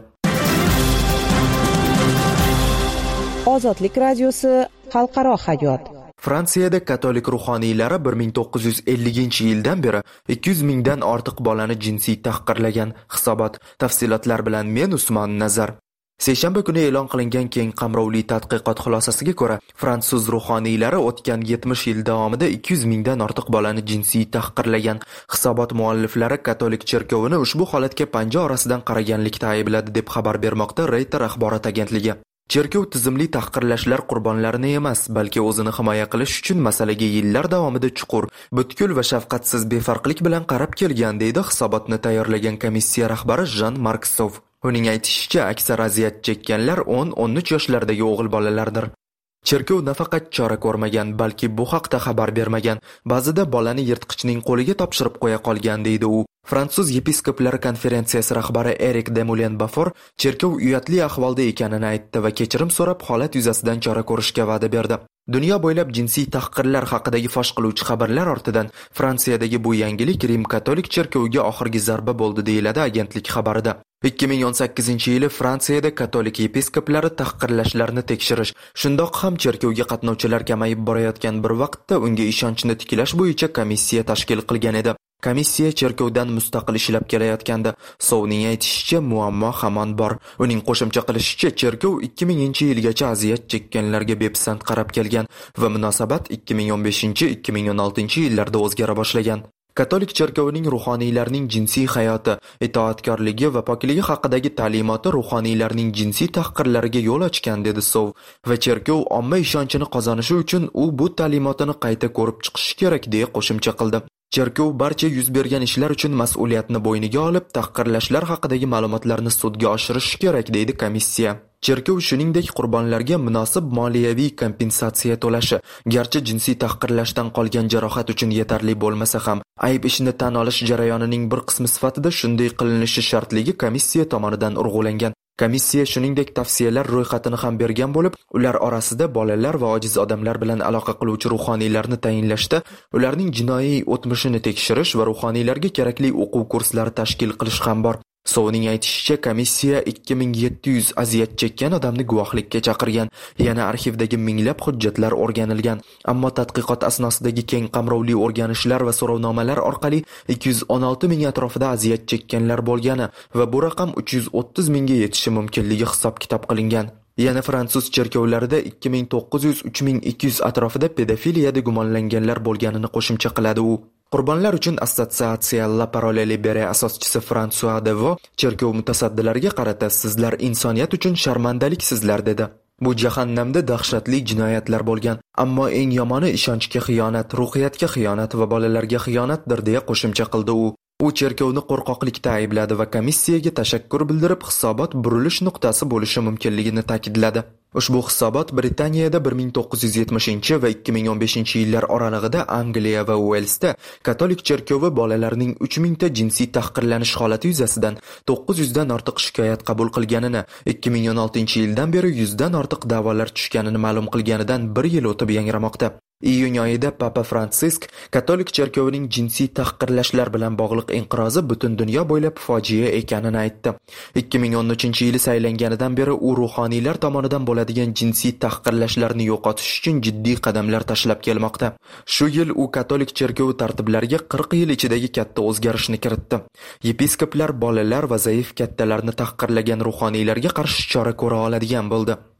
Ozodlik radiosi xalqaro hayot. Fransiyada katolik ruhoniylari bir ming to'qqiz yuz ellinchi yildan beri ikki yuz mingdan ortiq bolani jinsiy tahqirlagan. Hisobot, tafsilotlar bilan men Usmon Nazar. Seshanba kuni e'lon qilingan keng qamrovli tadqiqot xulosasiga ko'ra, fransuz ruhoniylari o'tgan yetmish yil davomida ikki yuz mingdan ortiq bolani jinsiy tahqirlagan. Hisobot mualliflari katolik cherkovini ushbu holatga panja orasidan qaraganlikda aybladi deb xabar bermoqda Reuters axborot agentligi. Cherkov tizimli tahqirlashlar qurbonlarini emas, balki o'zini himoya qilish uchun masalaga yillar davomida chuqur, butkul va shafqatsiz befarqlik bilan qarab kelgan, deydi hisobotni tayyorlagan komissiya rahbari Jean-Marc Sov. Uning aytishicha, aksar aziyat chekkanlar o'n o'n uch yoshlardagi o'g'il bolalardir. Cherkov nafaqat chora ko'rmagan, balki bu haqda xabar bermagan. Ba'zida bolani yirtqichning qo'liga topshirib qo'ya qolgan, deydi u. Fransuz yepiskoplar konferensiyasi rahbari Eric Demoulin-Bafor cherkov uyatli ahvolda ekanini aytdi va kechirim so'rab holat yuzasidan chora ko'rishga va'da berdi. Dunyo bo'ylab jinsiy tahqirlar haqidagi fosh qiluvchi xabarlar ortidan Fransiyadagi bu yangilik Rim katolik cherkoviga oxirgi zarba bo'ldi, deyiladi agentlik xabarida. ikki ming o'n sakkizinchi yili Fransiyada katolik yepiskoplari tahqirlashlarni tekshirish, shundoq ham cherkovga qatnovchilar kamayib borayotgan bir vaqtda unga ishonchni tiklash bo'yicha komissiya tashkil qilgan edi. Komissiya cherkovdan mustaqil ishlab kelayotgandi. Sovning aytishicha, muammo hamon bor. Uning qo'shimcha qilishicha, cherkov ikki minginchi yilgacha aziyat chekkanlarga bepisand qarab kelgan va munosabat ikki ming o'n beshinchi ikki ming o'n oltinchi yillarda o'zgara boshlagan. Katolik cherkovining ruhoniylarning jinsiy hayoti, itoatkorligi va pokligi haqidagi ta'limoti ruhoniylarning jinsiy tahqirlariga yo'l ochgan, dedi Sov, va cherkov omma ishonchini qozonishi uchun u bu ta'limotini qayta ko'rib chiqishi kerak, deya qo'shimcha qildi. Cherkov barcha yuz bergan ishlar uchun mas'uliyatni bo'yniga olib, tahqirlashlar haqidagi ma'lumotlarni sudga oshirishi kerak, deydi komissiya. Cherkov shuningdek qurbonlarga munosib moliyaviy kompensatsiya to'lashi, garchi jinsiy tahqirlashdan qolgan jarohat uchun yetarli bo'lmasa ham, ayb ishini tan olish jarayonining bir qismi sifatida shunday qilinishi shartligi komissiya tomonidan urg'ulangan. Komissiya shuningdek tavsiyalar ro'yxatini ham bergan bo'lib, ular orasida bolalar va ojiz odamlar bilan aloqa qiluvchi ruhoniylarni tayinlashda, ularning jinoiy o'tmishini tekshirish va ruhoniylarga kerakli o'quv kurslari tashkil qilish ham bor. Sovning aytishicha, komissiya ikki ming yetti yuz aziyat chekkan odamni guvohlikka chaqirgan. Yana arxivdagi minglab hujjatlar o'rganilgan, ammo tadqiqot asnosidagi keng qamrovli o'rganishlar va so'rovnomalar orqali ikki yuz o'n olti ming atrofida aziyat chekkanlar bo'lgani va bu raqam uch yuz o'ttiz mingga yetishi mumkinligi hisob-kitob qilingan. Yana fransuz cherkovlarida ikki ming to'qqiz yuz uch ming ikki yuz atrofida pedofiliyada gumonlanganlar bo'lganini qo'shimcha qiladi u. Qurbonlar uchun assotsiatsiya La Parole Libere asoschisi François Devo cherkov mutasaddilariga qarata sizlar insoniyat uchun sharmandaliksizlar dedi. Bu jahannamda dahshatli jinoyatlar bo'lgan, ammo eng yomoni ishonchga xiyonat, ruhiyatga xiyonat va bolalarga xiyonatdir, deya qo'shimcha qildi u. U cherkovni qo'rqoqlikda aybladi va komissiyaga tashakkur bildirib, hisobot burilish nuqtasi bo'lishi mumkinligini ta'kidladi. Ushbu hisobot Britaniyada bir ming to'qqiz yuz yetmishinchi va ikki ming o'n beshinchi yillar oralig'ida Angliya va Uelsda katolik cherkovi bolalarning uch mingta jinsiy tahqirlanish holati yuzasidan to'qqiz yuzdan ortiq shikoyat qabul qilganini, ikki ming o'n oltinchi yildan beri yuzdan ortiq da'volar tushganini ma'lum qilganidan bir yil o'tib yangramoqda. Iyun oyida Papa Fransisk katolik cherkovining jinsiy tahqirlashlar bilan bog'liq inqirozi butun dunyo bo'ylab fojia ekanini aytdi. ikki ming o'n uchinchi yili saylanganidan beri u ruhoniylar tomonidan bo'ladigan jinsiy tahqirlashlarni yo'qotish uchun jiddiy qadamlar tashlab kelmoqda. Shu yil u katolik cherkovi tartiblariga qirq yil ichidagi katta o'zgarishni kiritdi. Yepiskoplar bolalar va zaif kattalarni tahqirlagan ruhoniylarga qarshi chora ko'ra oladigan bo'ldi.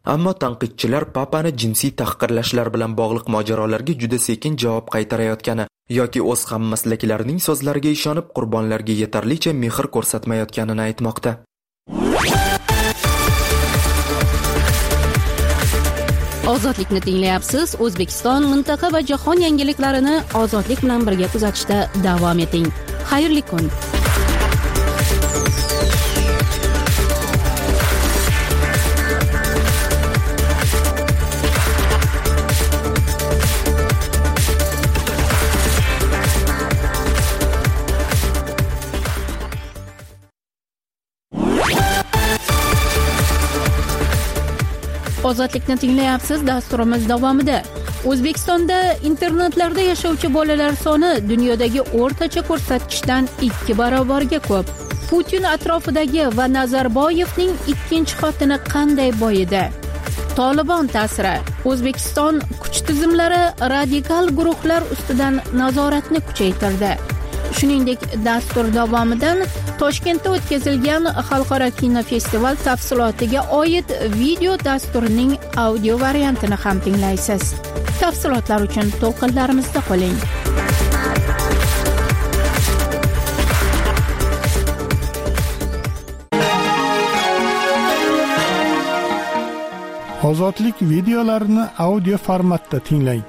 Ammo tanqidchilar papani jinsiy tahqirlashlar bilan bog'liq mojarolarga juda sekin javob qaytarayotgani yoki o'z hammaslaklarining so'zlariga ishonib qurbonlarga yetarlicha mehr ko'rsatmayotganini aytmoqda. Ozodlikni tinglayapsiz. O'zbekiston, mintaqa va jahon yangiliklarini ozodlik bilan birga kuzatishda davom eting. Xayrli kun. Ozodlikni tinglayapsiz. Dasturimiz davomida O'zbekistonda internatlarda yashovchi bolalar soni dunyodagi o'rtacha ko'rsatkichdan ikki barobarga ko'p. Putin atrofidagi va Nazarboyevning ikkinchi xotini qanday boyidi? Tolibon ta'siri. O'zbekiston kuch tizimlari radikal guruhlar ustidan nazoratni kuchaytirdi. Shuningdek, dastur davomidan Toshkentda o'tkazilgan xalqaro kinofestival tafsilotiga oid video dasturining audio variantini ham tinglaysiz. Tafsilotlar uchun to'lqinlarimizda qoling. Ozodlik videolarini audio formatda tinglang.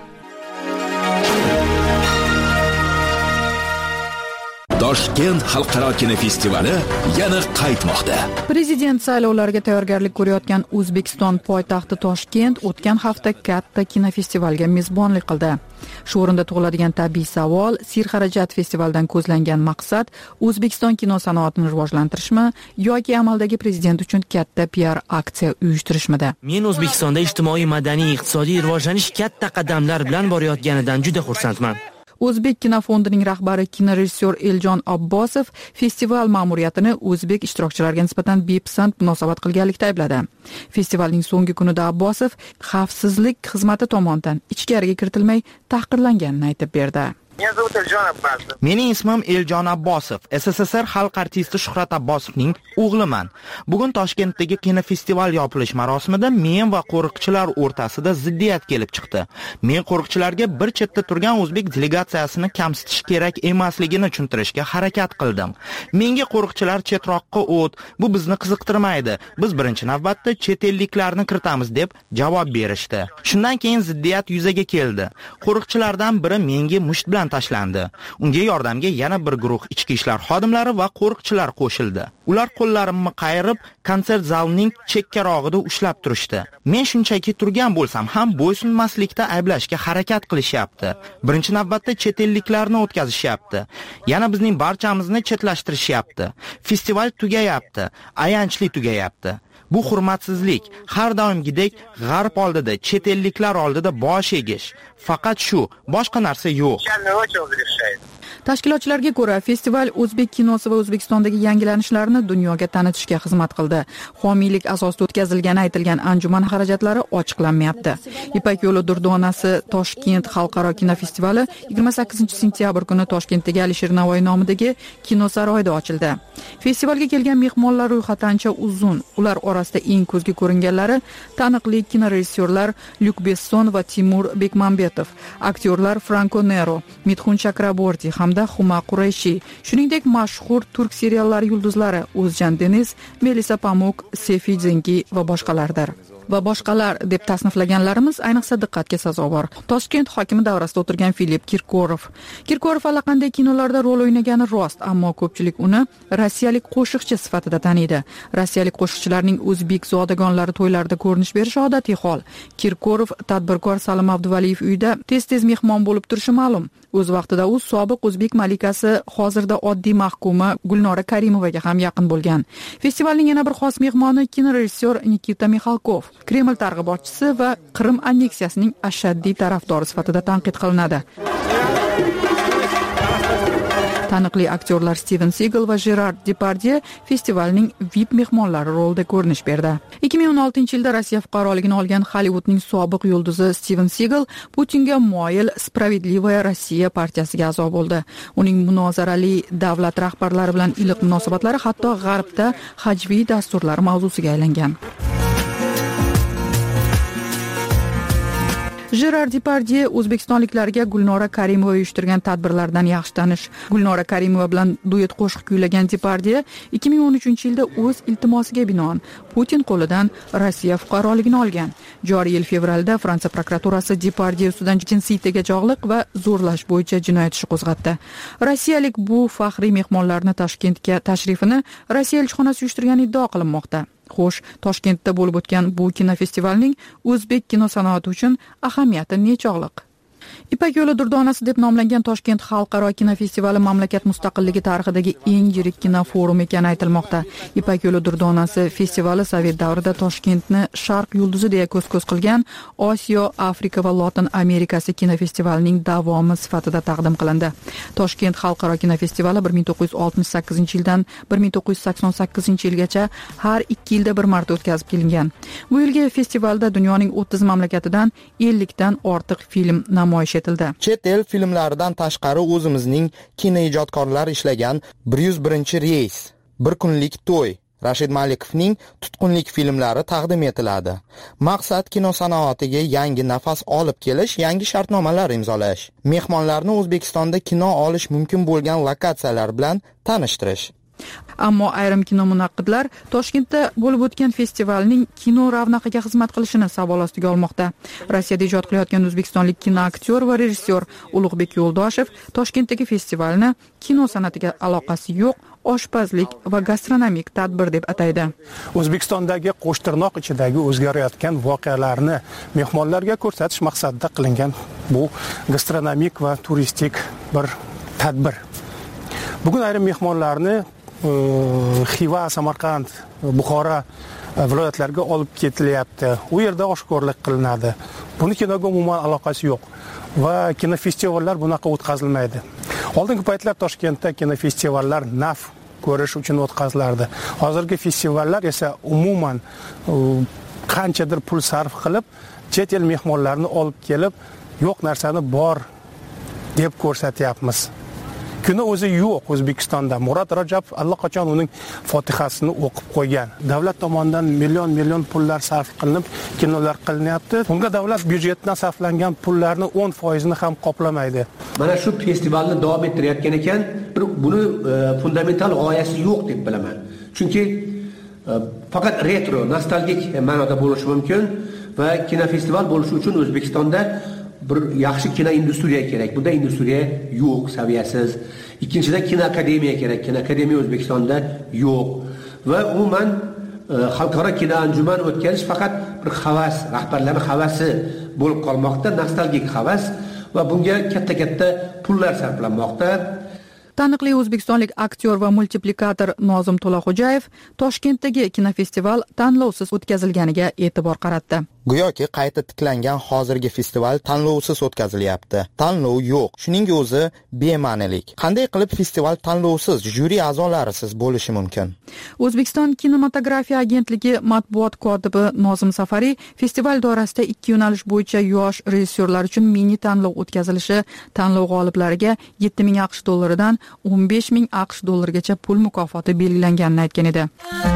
Toshkent xalqaro kinofestivali yana qaytmoqda. Prezident saylovlariga tayyorgarlik ko'rayotgan O'zbekiston poytaxti Toshkent o'tgan hafta katta kinofestivalga mezbonlik qildi. Shu o'rinda tug'iladigan tabiiy savol, Sir-xarajat festivalidan ko'zlangan maqsad O'zbekiston kino sanoatini rivojlantirishmi yoki amaldagi prezident uchun katta P R aksiya uyushtirishmidi? Men O'zbekistonda ijtimoiy, madaniy, iqtisodiy rivojlanish katta qadamlar bilan borayotganidan juda xursandman. O'zbek kinofondining rahbari kinorejissyor Eljon Abbosov festival ma'muriyatini o'zbek ishtirokchilariga nisbatan bepisand munosabat qilganlikda aybladi. Festivalning so'nggi kunida Abbosov xavfsizlik xizmati tomonidan ichkariga kiritilmay tahqirlanganini aytib berdi. Mening ismim Eljon Abbosov, S S S R xalq artisti Shuhrat Abbosovning o'g'liman. Bugun Toshkentdagi kinofestival yopilish marosimida men va qo'riqchilar o'rtasida ziddiyat kelib chiqdi. Men qo'riqchilarga bir chetda turgan o'zbek delegatsiyasini kamsitish kerak emasligini tushuntirishga harakat qildim. Menga qo'riqchilar chetroqqa o't, bu bizni qiziqtirmaydi. Biz birinchi navbatda chet elliklarni kiritamiz deb javob berishdi. Shundan keyin ziddiyat yuzaga keldi. Qo'riqchilardan biri menga musht bilan tashlandi. Unga yordamga yana bir guruh ichki ishlar xodimlari va qo'riqchilar qo'shildi. Ular qo'llarimni qayirib, konsert zalining chekkarog'ida ushlab turishdi. Men shunchaki turgan bo'lsam ham bo'ysunmaslikda ayblashga harakat qilishyapti. Birinchi navbatda chet elliklarni o'tkazishyapti. Yana bizning barchamizni chetlashtirishyapti. Festival tugayapti, ayanchli tugayapti. Bu hurmatsizlik, har doimgidek g'arb oldida, chet elliklar oldida bosh egish. Faqat shu, boshqa narsa yo'q. Tashkilotchilarga ko'ra, festival o'zbek kinosi va O'zbekistondagi yangilanishlarni dunyoga tanitishga xizmat qildi. Homiylik asosida o'tkazilgani aytilgan anjuman xarajatlari ochiqlanmayapti. Ipak yo'li durdonasi Toshkent xalqaro kinofestivali yigirma sakkizinchi sentyabr kuni Toshkentdagi Alisher Navoiy nomidagi kinosaroyda ochildi. Festivalga kelgan mehmonlar ro'yxati ancha uzun. Ular orasida eng ko'zga ko'ringanlari taniqli kinorejissyorlar Lyuk Besson va Timur Bekmambetov, aktyorlar Franco Nero, Midxun Chakraborti hamda Huma Qurayshi, shuningdek mashhur turk seriallari yulduzlari O'zjan Deniz, Melisa Pamuk, Sefi Zengi va boshqalardir. Va boshqalar deb tasniflaganlarimiz ayniqsa diqqatga sazovor. Toshkent hokimi davrasida o'tirgan Filip Kirkorov. Kirkorov allaqanday kinolarda rol o'ynagani rost, ammo ko'pchilik uni rossiyalik qo'shiqchi sifatida taniydi. Rossiyalik qo'shiqchilarning o'zbek zodagonlari to'ylarida ko'rinish berishi odatiy hol. Kirkorov tadbirkor Salim Abduvaliyev uyida tez-tez mehmon bo'lib turishi ma'lum. O'z vaqtida u sobiq o'zbek malikasi, hozirda oddiy mahkuma Gulnora Karimovaga ham yaqin bo'lgan. Festivalning yana bir xos mehmoni kinorejissyor Nikita Mixalkov, Kreml targ'ibotchisi va Qrim anneksiyasining ashaddiy tarafdori sifatida tanqid qilinadi. Taniqli aktyorlar Steven Seagal va Gerard Depardieu festivalning V I P mehmonlari rolida ko'rinish berdi. ikki ming o'n oltinchi yilda Rossiya fuqaroligini olgan Hollywoodning sobiq yulduzi Steven Seagal Putinga moyil Spravedlivaya Rossiya partiyasiga a'zo bo'ldi. Uning munozarali davlat rahbarlari bilan iliq munosabatlari hatto G'arbda hajviy dasturlar mavzusiga aylangan. Jerar Depardye o'zbekistonliklarga Gulnora Karimova uyushtirgan tadbirlardan yaxshi tanish. Gulnora Karimova bilan duet qo'shiq kuylagan Depardye ikki ming o'n uchinchi yilda o'z iltimosiga binoan Putin qo'lidan Rossiya fuqaroligini olgan. Joriy yil fevralda Fransiya prokuraturasi Depardye ustidan jinsiy tegajog'lik va zo'rlash bo'yicha jinoyat ishi qo'zg'atdi. Rossiyalik bu faxriy mehmonlarni Toshkentga tashrifini Rossiya elchixonasi uyushtirgani iddao qilinmoqda. Xo'sh, Toshkentda bo'lib o'tgan bu kinofestivalning o'zbek kino sanoati uchun ahamiyati nechog'liq? Ipak yo'li durdonasi deb nomlangan Toshkent xalqaro kinofestivali mamlakat mustaqilligi tarixidagi eng yirik kino forum ekani aytilmoqda. Ipak yo'li durdonasi festivali Sovet davrida Toshkentni Sharq yulduzi deya ko'z-ko'z qilgan Osiyo, Afrika va Lotin Amerikasi kinofestivalining davomi sifatida taqdim qilindi. Toshkent xalqaro kinofestivali bir ming to'qqiz yuz oltmish sakkizinchi yildan bir ming to'qqiz yuz sakson sakkizinchi yilgacha har ikki yilda bir marta o'tkazib kelingan. Bu yilgi festivalda dunyoning o'ttiz mamlakatidan ellikdan ortiq film namoyish etildi. Chet el filmlaridan tashqari o'zimizning kinoijodkorlar ishlagan bir yuz birinchi reys, bir kunlik to'y, Rashid Malikovning tutqunlik filmlari taqdim etiladi. Maqsad kino sanoatiga yangi nafas olib kelish, yangi shartnomalar imzolash, mehmonlarni O'zbekistonda kino olish mumkin bo'lgan lokatsiyalar bilan tanishtirish. Ammo ayrim kino munaqqidlar Toshkentda bo'lib o'tgan festivalning kino ravnaqiga xizmat qilishini savol ostiga olmoqda. Rossiyada ijod qilayotgan o'zbekistonlik kino aktyor va rejissyor Ulug'bek Yo'ldoshev Toshkentdagi festivalni kino san'atiga aloqasi yo'q oshpazlik va gastronomik tadbir deb ataydi. O'zbekistondagi qo'shtirnoq ichidagi o'zgarayotgan voqealarni mehmonlarga ko'rsatish maqsadida qilingan bu gastronomik va turistik bir tadbir. Bugun ayrim mehmonlarni Xiva, Samarqand, Buxoro viloyatlariga olib ketilyapti. U yerda oshkorlik qilinadi. Buni kinoga umuman aloqasi yo'q va kinofestivallar bunaqa o'tkazilmaydi. Oldingi paytlar Toshkentda kinofestivallar naf ko'rish uchun o'tkazilardi. Hozirgi festivallar esa umuman qanchadir pul sarf qilib, chet el mehmonlarini olib kelib, yo'q narsani bor deb ko'rsatyapmiz. Kino o'zi yo'q O'zbekistonda. Murod Rajab allaqachon uning Fotihasini o'qib qo'ygan. Davlat tomonidan million-million pullar sarf qilinib, kinolar qilinyapti. Bunga davlat byudjetdan sarflangan pullarning o'n foiz ni ham qoplamaydi. Mana shu festivalni davom ettirayotgan ekan, bir buni e, fundamental g'oyasi yo'q deb bilaman. Chunki e, faqat retro, nostalgik ma'noda bo'lishi mumkin va kinofestival bo'lishi uchun O'zbekistonda bir yaxshi kino industriya kerak. Bunda industriya yo'q, saviyasiz. Ikkinchidan kino akademiya kerak. Kino akademiya O'zbekistonda yo'q. Va umuman xalqaro kino anjuman o'tkazish faqat bir havas, rahbarlarning havasi bo'lib qolmoqda, nostalgik havas va bunga katta-katta pullar sarflanmoqda. Taniqli o'zbekistonlik aktyor va multiplikator Nozim To'laxo'jayev Toshkentdagi kinofestival tanlovsiz o'tkazilganiga e'tibor qaratdi. Go'yoki qayta tiklangan hozirgi festival tanlovsiz o'tkazilyapti. Tanlov yo'q. Shuning o'zi bema'nilik. Qanday qilib festival tanlovsiz, jyuri a'zolarisiz bo'lishi mumkin? O'zbekiston kinematografiya agentligi matbuot kotibi Nozim Safariy festival doirasida ikki yo'nalish bo'yicha yosh rejissyorlar uchun mini tanlov o'tkazilishi, tanlov g'oliblariga yetti ming aqsh dollaridan o'n besh ming aqsh dollarigacha pul mukofoti belgilanganini aytgan edi.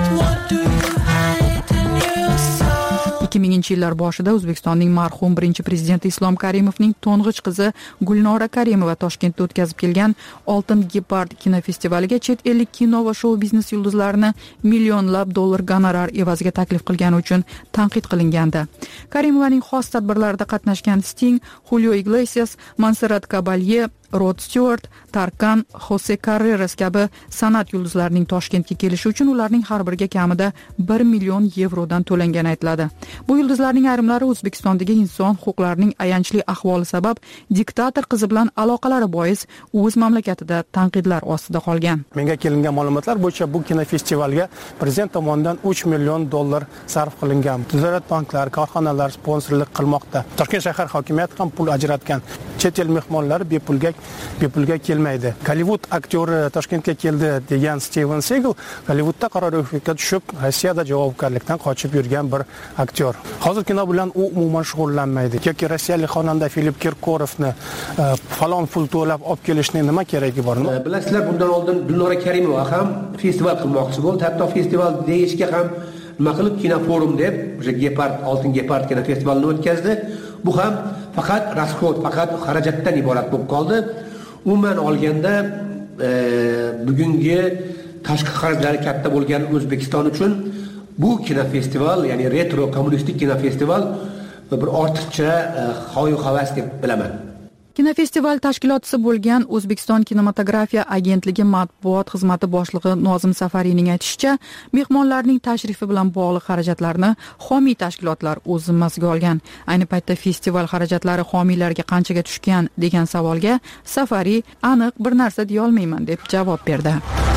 ikki minginchi yillar boshida O'zbekistonning marhum birinchi prezidenti Islom Karimovning to'ng'ich qizi Gulnora Karimova Toshkentda o'tkazib kelgan Oltin Gepard kinofestivaliga chet ellik kino va shou biznes yulduzlarini millionlab dollar gonorar evaziga taklif qilgani uchun tanqid qilingandi. Karimovaning xos tadbirlarida qatnashgan Sting, Julio Iglesias, Montserrat Caballé, Rod Stewart, Tarkan, Jose Carreras kabi san'at yulduzlarining Toshkentga kelishi uchun ularning har biriga kamida bir million yevrodan to'langani aytiladi. Bu yulduzlarning ayrimlari O'zbekistondagi inson huquqlarining ayanchli ahvoli sabab diktator qizi bilan aloqalari bois o'z mamlakatida tanqidlar ostida qolgan. Menga kelingan ma'lumotlar bo'yicha bu kinofestivalga prezident tomonidan uch million dollar sarf qilingan. Tijorat banklari, korxonalar sponsorlik qilmoqda. Toshkent shahar hokimiyati ham pul ajratgan. Chet el mehmonlari bepulga bepulga kelmaydi. Gollivud aktyori Toshkentga keldi degan Steven Seagal Gollivudda qarorgohga tushib, Rossiyada javobgarlikdan qochib yurgan bir aktyor. Hozir kino bilan u umuman shug'ullanmaydi. Yoki rossiyalik xonanda Filip Kirkorovni falon pul to'lab olib kelishning nima keragi bor? Bilasizlar, bundan oldin Gulnora Karimova ham festival qilmoqchi bo'ldi. Hatto festival deyishga ham nima qilib kino forum deb o'sha Gepard, Oltin Gepard kino festivalini o'tkazdi. Bu ham faqat rasxod, faqat xarajatdan iborat bo'lib qoldi. Umuman olganda e, bugungi tashqi xarajlari katta bo'lgan O'zbekiston uchun bu kinofestival, ya'ni retro kommunistik kinofestival bir ortiqcha hoyu-havas deb bilaman. Kinofestival tashkilotchisi bo'lgan O'zbekiston kinematografiya agentligi matbuot xizmati boshlig'i Nozim Safariyning aytishicha, mehmonlarning tashrifi bilan bog'liq xarajatlarni homiy tashkilotlar o'z zimmasiga olgan. Ayni paytda festival xarajatlari homiylarga qanchaga tushgan degan savolga Safariy aniq bir narsa deya olmayman deb javob berdi.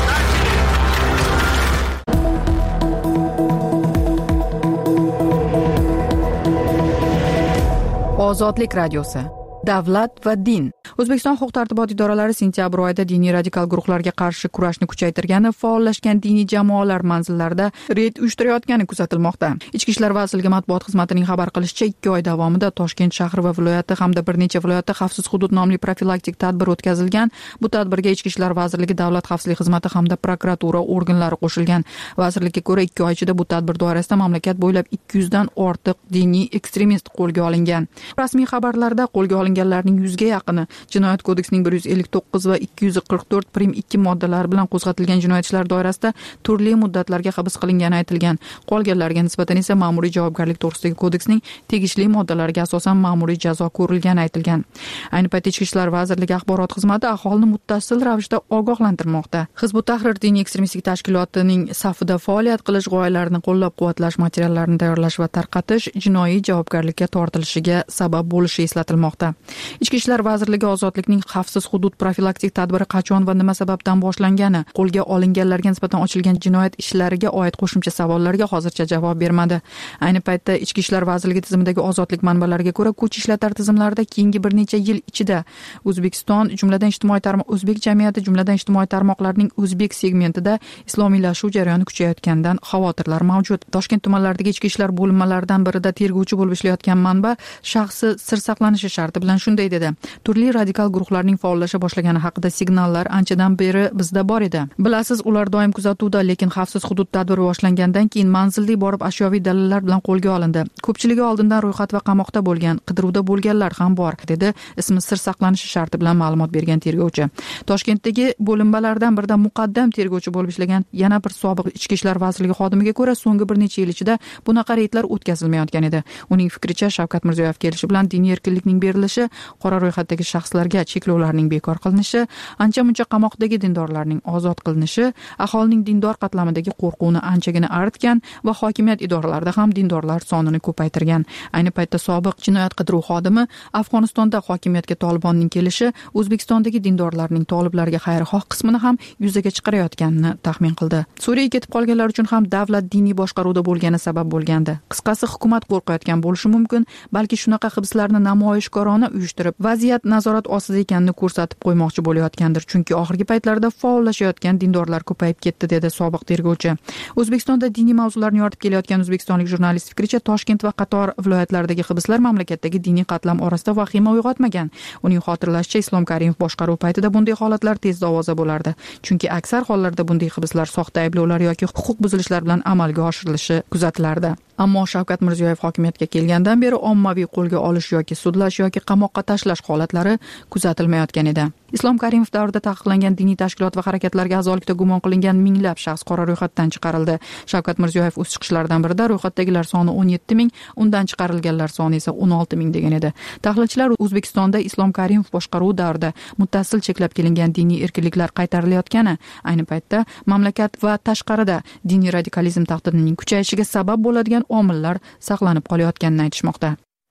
Ozodlik radiosi. Davlat va din. O'zbekiston huquq-tartibot idoralari sentyabr oyida diniy radikal guruhlarga qarshi kurashni kuchaytirgani, faollashgan diniy jamoalar manzillarida reyd uyushtirayotgani kuzatilmoqda. Ichki ishlar vazirligi matbuot xizmatining xabar qilishicha, ikki oy davomida Toshkent shahri va viloyati hamda bir necha viloyatda xavfsiz hudud nomli profilaktik tadbir o'tkazilgan. Bu tadbirga Ichki ishlar vazirligi, davlat xavfsizlik xizmati hamda prokuratura organlari qo'shilgan. Vazirlikka ko'ra, ikki oy ichida bu tadbir doirasida mamlakat bo'ylab ikki yuz dan ortiq diniy ekstremist qo'lga olingan. Rasmiy xabarlarda qo'lga olinganlarning yuzga yaqini Jinoyat kodeksining bir yuz ellik to'qqiz va ikki yuz qirq to'rt prim ikki moddalari bilan qo'zg'atilgan jinoyat ishlari doirasida turli muddatlarga hibs qilingani aytilgan. Qolganlarga nisbatan esa ma'muriy javobgarlik to'g'risidagi kodeksning tegishli moddalariga asosan ma'muriy jazo ko'rilgani aytilgan. Ayni paytda Ichki ishlar vazirligi axborot xizmati aholini muttasil ravishda ogohlantirmoqda. Hizbut Tahrir diniy ekstremistik tashkilotining safida faoliyat qilish, g'oyalarini qo'llab-quvvatlash, materiallarini tayyorlash va tarqatish jinoiy javobgarlikka tortilishiga sabab bo'lishi eslatilmoqda. Ichki ishlar vazirligi ozodlikning xavfsiz hudud profilaktik tadbiri qachon va nima sababdan boshlangani, qo'lga olinganlarga nisbatan ochilgan jinoyat ishlariga oid qo'shimcha savollarga hozircha javob bermadi. Ayni paytda Ichki ishlar vazirligi tizimidagi ozodlik manbalariga ko'ra, kuch ishlatar tizimlarida keyingi bir necha yil ichida O'zbekiston, jumladan ijtimoiy tarmoq o'zbek jamiyati, jumladan ijtimoiy tarmoqlarning o'zbek segmentida islomiylashuv jarayoni kuchayotganidan xavotirlar mavjud. Toshkent tumanlaridagi ichki ishlar bo'linmalaridan birida tergovchi bo'lib ishlayotgan manba shaxsi sir saqlanishi sharti bilan shunday dedi: turli radikal guruhlarning faollasha boshlagani haqida signallar anchadan beri bizda bor edi. Bilasiz, ular doim kuzatuvda, lekin xavfsiz hudud tadbiri boshlangandan keyin manzilga borib ashyoviy dalillar bilan qo'lga olindi. Ko'pchiligi oldindan ro'yxat va qamoqda bo'lgan, qidiruvda bo'lganlar ham bor, dedi ismi sir saqlanishi sharti bilan ma'lumot bergan tergovchi. Toshkentdagi bo'linmalardan birida muqaddam tergovchi bo'lib ishlagan yana bir sobiq Ichki ishlar vazirligi xodimiga ko'ra, so'nggi bir necha yil ichida bunaqa reydlar o'tkazilmayotgan edi. Uning fikricha, Shavkat Mirziyoyev kelishi bilan diniy erkinlikning berilishi, qora ro'yxatdagi shaxslarga cheklovlarning bekor qilinishi, ancha-muncha qamoqdagi dindorlarning ozod qilinishi aholining dindor qatlamidagi qo'rquvni anchagina aritgan va hokimiyat idoralarida ham dindorlar sonini ko'paytirgan. Ayni paytda sobiq jinoyat qidiruv xodimi Afg'onistonda hokimiyatga Tolibonning kelishi O'zbekistondagi dindorlarning toliblarga xayrixoh qismini ham yuzaga chiqarayotganini taxmin qildi. Suriyaga ketib qolganlar uchun ham davlat diniy boshqaruvda bo'lgani sabab bo'lgandi. Qisqasi, hukumat qo'rqayotgan bo'lishi mumkin, balki shunaqa hibslarni namoyishkorona uyushtirib, vaziyat nazorat ostida ekanini ko'rsatib qo'ymoqchi bo'layotgandir, chunki oxirgi paytlarda faollashayotgan dindorlar ko'payib ketdi, dedi sobiq tergovchi. O'zbekistonda diniy mavzularni yoritib kelayotgan o'zbekistonlik jurnalist fikricha, Toshkent va qator viloyatlardagi hibslar mamlakatdagi diniy qatlam orasida vahima uyg'otmagan. Uning xotirlashicha, Islom Karimov boshqaruv paytida bunday holatlar tezda ovoza bo'lardi, chunki aksar hollarda bunday hibslar soxta ayblovlar yoki huquq buzilishlar bilan amalga oshirilishi kuzatilardi. Ammo Shavkat Mirziyoyev hokimiyatga kelgandan beri ommaviy qo'lga olish yoki sudlash yoki qamoqqa tashlash holatlari kuzatilmayotgan edi. Islom Karimov davrida taqiqlangan diniy tashkilot va harakatlarga a'zolikda gumon qilingan minglab shaxs qora ro'yxatdan chiqarildi. Shavkat Mirziyoyev o'z chiqishlaridan birida ro'yxatdagilar soni o'n yetti ming, undan chiqarilganlar soni esa o'n olti ming degan edi. Tahlilchilar O'zbekistonda Islom Karimov boshqaruvi davrida muttasil cheklab kelingan diniy erkinliklar qaytarilayotgani, ayni paytda mamlakat va tashqarida diniy radikalizm tahdidining kuchayishiga sabab bo'ladigan omillar saqlanib qolayotganini aytishmoqda.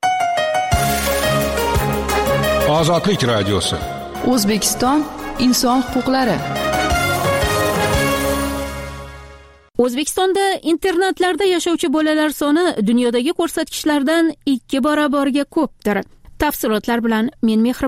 Ozodlik radiosi. O'zbekiston inson huquqlari. O'zbekistonda internatlarda yashovchi bolalar soni dunyodagi ko'rsatkichlardan ikki barobarga ko'pdir. Tafsilotlar bilan men Mehribon.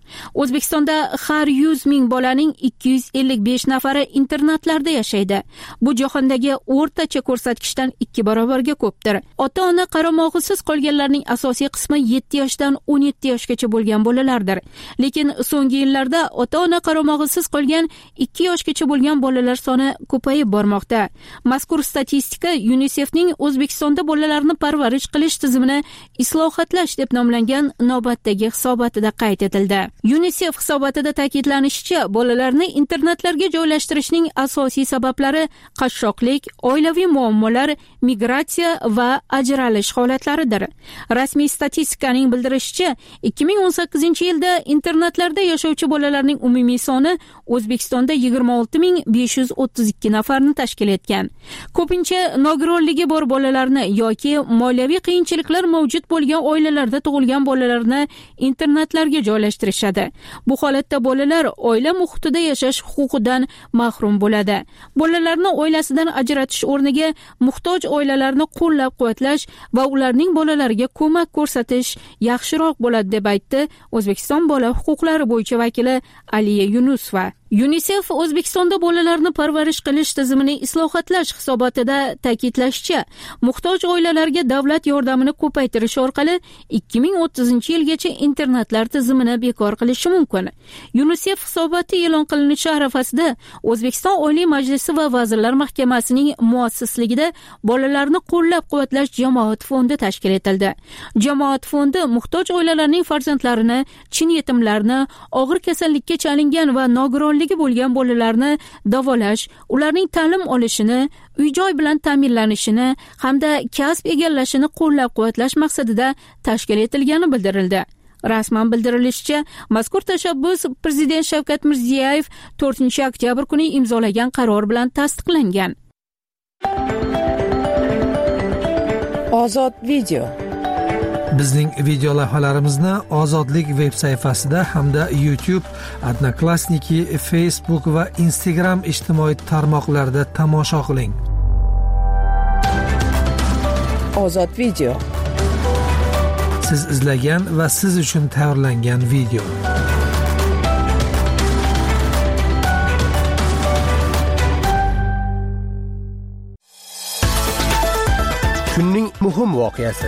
O'zbekistonda har yuz ming bolaning ikki yuz ellik besh nafari internatlarda yashaydi. Bu jahondagi o'rtacha ko'rsatkichdan ikki barobarga ko'pdir. Ota-ona qaramog'isiz qolganlarning asosiy qismi yetti yoshdan o'n yetti yoshgacha bo'lgan bolalardir. Lekin so'nggi yillarda ota-ona qaramog'isiz qolgan ikki yoshgacha bo'lgan bolalar soni ko'payib bormoqda. Mazkur statistika UNICEFning O'zbekistonda bolalarni parvarish qilish tizimini islohotlash deb nomlangan navbatdagi hisobotida qayd etildi. UNICEF hisobotida ta'kidlanishicha, bolalarni internatlarga joylashtirishning asosiy sabablari qashshoqlik, oilaviy muammolar, migratsiya va ajralish holatlaridir. Rasmiy statistikaning bildirishicha, ikki ming o'n sakkizinchi yilda internatlarda yashovchi bolalarning umumiy soni O'zbekistonda yigirma olti ming besh yuz o'ttiz ikki nafarni tashkil etgan. Ko'pincha nogironligi bor bolalarni yoki moliyaviy qiyinchiliklar mavjud bo'lgan oilalarda tug'ilgan bolalarni internatlarga joylashtirishadi. Bu holatda bolalar oila muhitida yashash huquqidan mahrum bo'ladi. Bolalarni oilasidan ajratish o'rniga muhtoj oilalarni qo'llab-quvvatlash va ularning bolalariga ko'mak ko'rsatish yaxshiroq bo'ladi deb aytdi O'zbekiston bola huquqlari bo'yicha vakili Aliya Yunusova. UNICEF O'zbekistonda bolalarni parvarish qilish tizimini islohotlash hisobotida ta'kidlashicha, muhtoj oilalarga davlat yordamini ko'paytirish orqali ikki ming o'ttizinchi yilgacha internatlar tizimini bekor qilishi mumkin. UNICEF hisoboti e'lon qilinishi arafasida O'zbekiston Oliy Majlisi va Vazirlar Mahkamasining muassisligida bolalarni qo'llab-quvvatlash jamoat fondi tashkil etildi. Jamoat fondi muhtoj oilalarning farzandlarini, chin yetimlarni, og'ir kasallikka chalingan va nogironligi bo'lgan bolalarni davolash, ularning ta'lim olishini, uy-joy bilan ta'minlanishini hamda kasb egallashini qo'llab-quvvatlash maqsadida tashkil etilgani bildirildi. Rasman bildirilishicha, mazkur tashabbus Prezident Shavkat Mirziyoyev to'rtinchi oktyabr kuni imzolagan qaror bilan tasdiqlangan. Ozod video. Bizning video lavhalarimizni Ozodlik veb sayfasida hamda YouTube, Odnoklassniki, Facebook va Instagram ijtimoiy tarmoqlarida tomosha qiling. Ozod video. Siz izlagan va siz uchun tayyorlangan video. Kunning muhim voqeasi.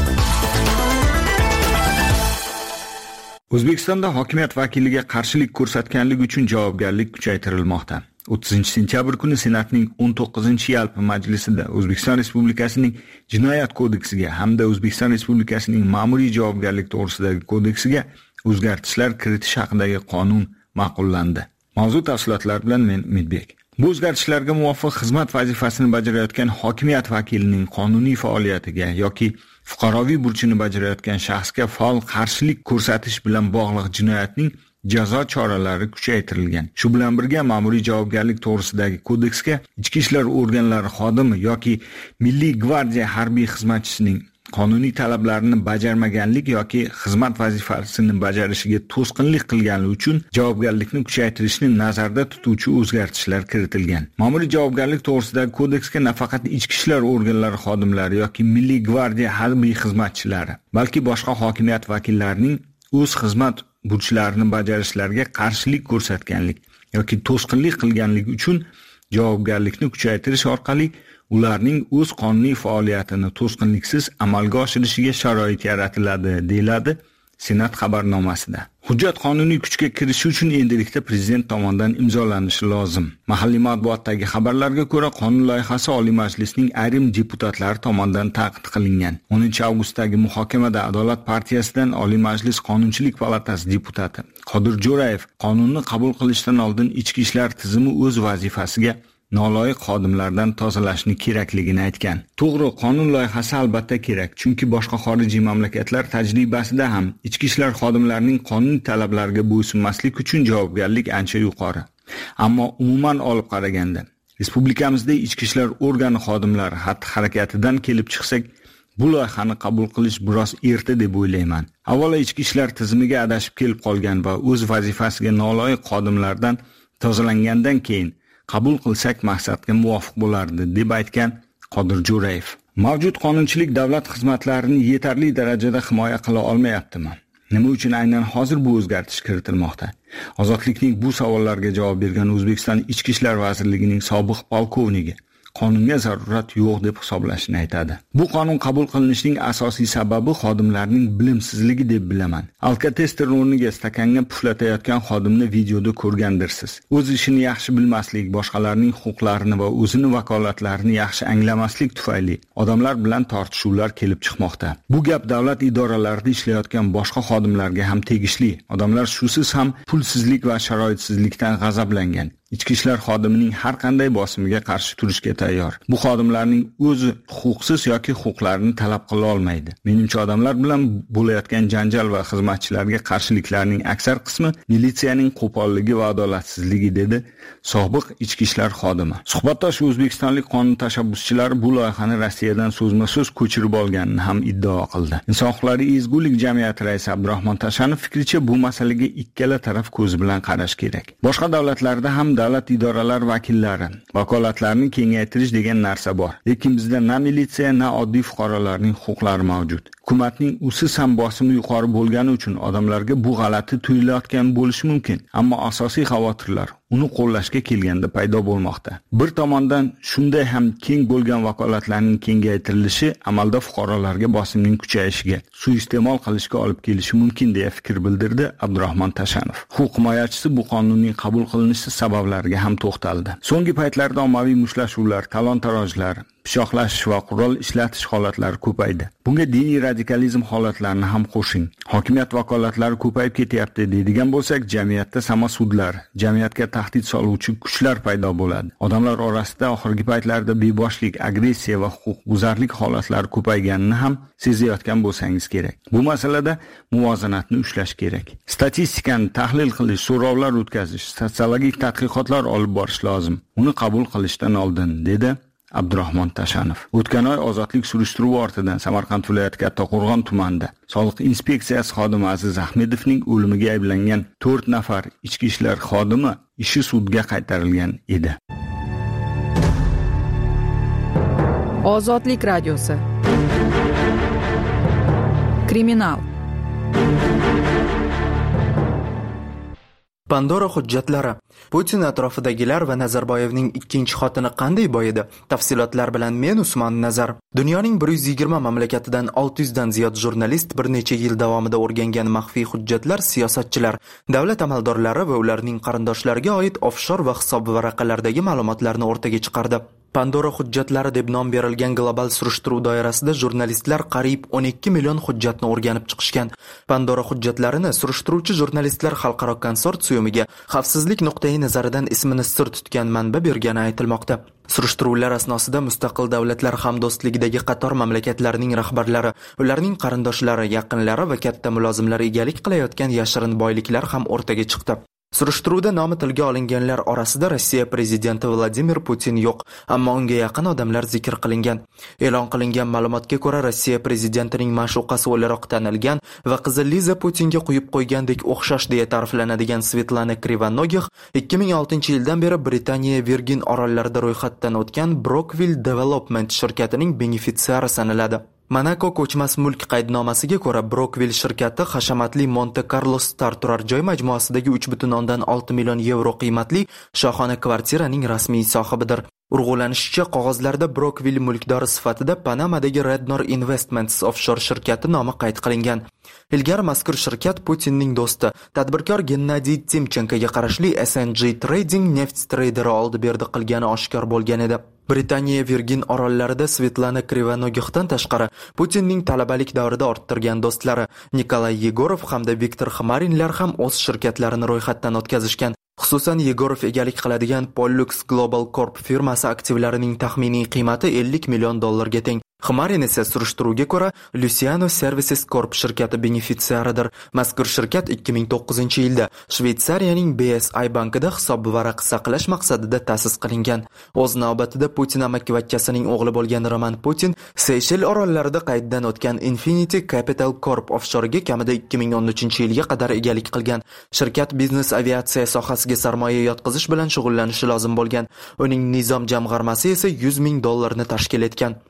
O'zbekistonda hokimiyat vakiliga qarshilik ko'rsatganlik uchun javobgarlik kuchaytirilmoqda. o'ttizinchi sentyabr kuni Senatning o'n to'qqizinchi yalpi majlisida O'zbekiston Respublikasining Jinoyat kodeksiga hamda O'zbekiston Respublikasining Ma'muriy javobgarlik to'g'risidagi kodeksiga o'zgartishlar kiritish haqidagi qonun ma'qullandi. Mavzu tafsilotlari bilan men Umidbek. Bu o'zgartishlarga muvofiq xizmat vazifasini bajarayotgan hokimiyat vakilining qonuniy faoliyatiga yoki fuqaroviy burchini bajarayotgan shaxsga faol qarshilik ko'rsatish bilan bog'liq jinoyatning jazo choralari kuchaytirilgan. Shu bilan birga ma'muriy javobgarlik to'g'risidagi kodeksga ichki ishlar organlari xodimi yoki Milliy gvardiya harbiy xizmatchisining qonuniy talablarini bajarmaganlik yoki xizmat vazifasini bajarishiga to'sqinlik qilganligi uchun javobgarlikni kuchaytirishni nazarda tutuvchi o'zgartishlar kiritilgan. Ma'muriy javobgarlik to'g'risidagi kodeksga nafaqat ichki ishlar organlari xodimlari yoki Milliy gvardiya harbiy xizmatchilari, balki boshqa hokimiyat vakillarining o'z xizmat burchlarini bajarishlariga qarshilik ko'rsatganlik yoki to'sqinlik qilganlik uchun javobgarlikni kuchaytirish orqali ularning o'z qonuniy faoliyatini to'sqinliksiz amalga oshirishiga sharoit yaratiladi, deyiladi Senat xabarnomasida. Hujjat qonuniy kuchga kirishi uchun endilikda prezident tomonidan imzolanishi lozim. Mahalliy matbuotdagi xabarlarga ko'ra, qonun loyihasi Oliy Majlisning ayrim deputatlari tomonidan ta'qib qilingan. o'ninchi avgustdagi muhokamada Adolat partiyasidan Oliy Majlis Qonunchilik palatasi deputati Qodir Jo'rayev qonunni qabul qilishdan oldin ichki ishlar tizimi o'z vazifasiga noloyiq xodimlardan tozalashni kerakligini aytgan. To'g'ri, qonun loyihasi albatta kerak, chunki boshqa xorijiy mamlakatlar tajribasida ham ichki ishlar xodimlarining qonuniy talablariga bo'ysunmaslik uchun javobgarlik ancha yuqori. Ammo umuman olib qaraganda, respublikamizda ichki ishlar organi xodimlari xatti-harakatidan kelib chiqsak, bu loyihani qabul qilish biroz erta deb o'ylayman. Avvalo ichki ishlar tizimiga adashib kelib qolgan va o'z vazifasiga noloyiq xodimlardan tozalangandan keyin qabul qilsak maqsadga muvofiq bo'lardi, deb aytgan Qodir Jo'rayev. Mavjud qonunchilik davlat xizmatlarini yetarli darajada himoya qila olmayaptimi? Nima uchun aynan hozir bu o'zgartirish kiritilmoqda? Ozodlikning bu savollarga javob bergan O'zbekiston Ichki ishlar vazirligining sobiq polkovnigi qonunga zarurat yo'q deb hisoblashini aytadi. Bu qonun qabul qilinishining asosiy sababi xodimlarning bilimsizligi deb bilaman. Alkotester o'rniga stakanga puflatayotgan xodimni videoda ko'rgandirsiz. O'z ishini yaxshi bilmaslik, boshqalarning huquqlarini va o'zini vakolatlarini yaxshi anglamaslik tufayli odamlar bilan tortishuvlar kelib chiqmoqda. Bu gap davlat idoralarida ishlayotgan boshqa xodimlarga ham tegishli. Odamlar shusiz ham pulsizlik va sharoitsizlikdan g'azablangan. Ichki ishlar xodimining har qanday bosimiga qarshi turishga tayyor. Bu xodimlarning o'zi huquqsiz yoki huquqlarini talab qila olmaydi. Menimcha odamlar bilan bo'layotgan janjal va xizmatchilarga qarshiliklarning aksar qismi militsiyaning qo'polligi va adolatsizligi, dedi sobiq ichki ishlar xodimi. Suhbatdosh o'zbekistonlik qonun tashabbuschilari bu loyihani Rossiyadan so'zma-so'z ko'chirib olganini ham iddao qildi. Inson huquqlari ezgulik jamiyati raisi Abdurahmon Tashanov fikricha, bu masalaga ikkala taraf ko'zi bilan qarash kerak. Boshqa davlatlarda ham davlat idoralari vakillari vakolatlarini kengaytirish degan narsa bor. Lekin bizda na militsiya, na oddiy fuqarolarning huquqlari mavjud. Hukumatning usiz ham bosimi yuqori bo'lgani uchun odamlarga bu g'alati tuyulayotgan bo'lishi mumkin, ammo asosiy xavotirlar uni qo'llashga kelganda paydo bo'lmoqda. Bir tomondan shunday ham keng bo'lgan vakolatlarning kengaytirilishi amalda fuqarolarga bosimning kuchayishiga, suiiste'mol qilishga olib kelishi mumkin deya fikr bildirdi Abdurahmon Tashanov. Huquq himoyachisi bu qonunning qabul qilinishi sabablariga ham to'xtaldi. So'nggi paytlarda ommaviy mushtlashuvlar, talon-tarojlar, pichoqlashish va qurol ishlatish holatlari ko'paydi. Bunga diniy radikalizm holatlarini ham qo'shing. Hokimiyat vakolatlari ko'payib ketyapti deydigan bo'lsak, jamiyatda samasudlar, jamiyatga tahdid soluvchi kuchlar paydo bo'ladi. Odamlar orasida oxirgi paytlarda beboshlik, agressiya va huquqbuzarlik holatlari ko'payganini ham sezayotgan bo'lsangiz kerak. Bu masalada muvozanatni ushlash kerak. Statistikani tahlil qilish, so'rovlar o'tkazish, sotsiologik tadqiqotlar olib borish lozim. Uni qabul qilishdan oldin, dedi Abdurahmon Tashanov. O'tgan oy ozodlik surishtiruvi ortidan Samarqand viloyati Kattaqo'rg'on tumanida soliq inspeksiyasi xodimi Aziz Ahmedovning o'limiga ayblangan to'rt nafar ichki ishlar xodimi ishi sudga qaytarilgan edi. Ozodlik radiosi. Kriminal. Pandora hujjatlari. Putin atrofidagilar va Nazarboyevning ikkinchi xotini qanday boyidi? Tafsilotlar bilan men Usmon Nazar. Dunyoning bir yuz yigirma mamlakatidan olti yuz dan ziyod jurnalist bir necha yil davomida o'rgangan maxfiy hujjatlar siyosatchilar, davlat amaldorlari va ularning qarindoshlariga oid offshor va hisob varaqalardagi ma'lumotlarni o'rtaga chiqardi. Pandora hujjatlari deb nom berilgan global surishtiruv doirasida jurnalistlar qariyb o'n ikki million hujjatni o'rganib chiqishgan. Pandora hujjatlarini surishtiruvchi jurnalistlar xalqaro konsorsiumiga xavfsizlik nuqtai nazaridan ismini sir tutgan manba bergani aytilmoqda. Surishtiruvlar asnosida mustaqil davlatlar hamdo'stligidagi qator mamlakatlarning rahbarlari, ularning qarindoshlari, yaqinlari va katta mulozimlar egalik qilayotgan yashirin boyliklar ham o'rtaga chiqdi. Surishtiruvda nomi tilga olinganlar orasida Rossiya prezidenti Vladimir Putin yo'q, ammo unga yaqin odamlar zikr qilingan. E'lon qilingan ma'lumotga ko'ra, Rossiya prezidentining ma'shuqasi o'laroq tanilgan va qizi Liza Putinga quyib qo'ygandek o'xshash deya ta'riflanadigan Svetlana Krivanogih ikki ming oltinchi yildan beri Britaniya Virgin orollarida ro'yxatdan o'tgan Brookville Development shirkatining benefitsiari sanaladi. Monaco ko'chmas mulk qaydnomasiga ko'ra, Brookville shirkati hashamatli Monte Carlo Star turar joy majmuasidagi uch butun o'ndan olti million yevro qiymatli shohona kvartiraning rasmiy sohibidir. Urg'ulanishicha, qog'ozlarda Brookville mulkdori sifatida Panamadagi Rednor Investments offshore shirkati nomi qayd qilingan. Ilgari mazkur shirkat Putinning do'sti, tadbirkor Gennadiy Timchenkoga qarashli S and G Trading neft traderi oldi-berdi qilgani oshkor bo'lgan edi. Britaniya Virgin orollarida Svetlana Krivanogihdan tashqari Putinning talabalik davrida orttirgan do'stlari Nikolay Yegorov hamda Viktor Xmarinlar ham o'z shirkatlarini ro'yxatdan o'tkazishgan. Xususan, Yegorov egalik qiladigan Pollux Global Corp firmasi aktivlarining taxminiy qiymati ellik million dollarga teng. Xmarin esa surishtiruvga ko'ra Luciano Services Corp shirkati benefitsiaridir. Mazkur shirkat ikki ming to'qqizinchi yilda Shveysariyaning B S I bankida hisob varaq saqlash maqsadida ta'sis qilingan. O'z navbatida Putin amakkivachchasining o'g'li bo'lgan Roman Putin Seyshel orollarida qayddan o'tgan Infinity Capital Corp offshore'ga kamida ikki ming o'n uchinchi yilga qadar egalik qilgan. Shirkat biznes aviatsiya sohasiga sarmoya yotqizish bilan shug'ullanishi lozim bo'lgan. Uning nizom jamg'armasi esa yuz ming dollarni tashkil etgan.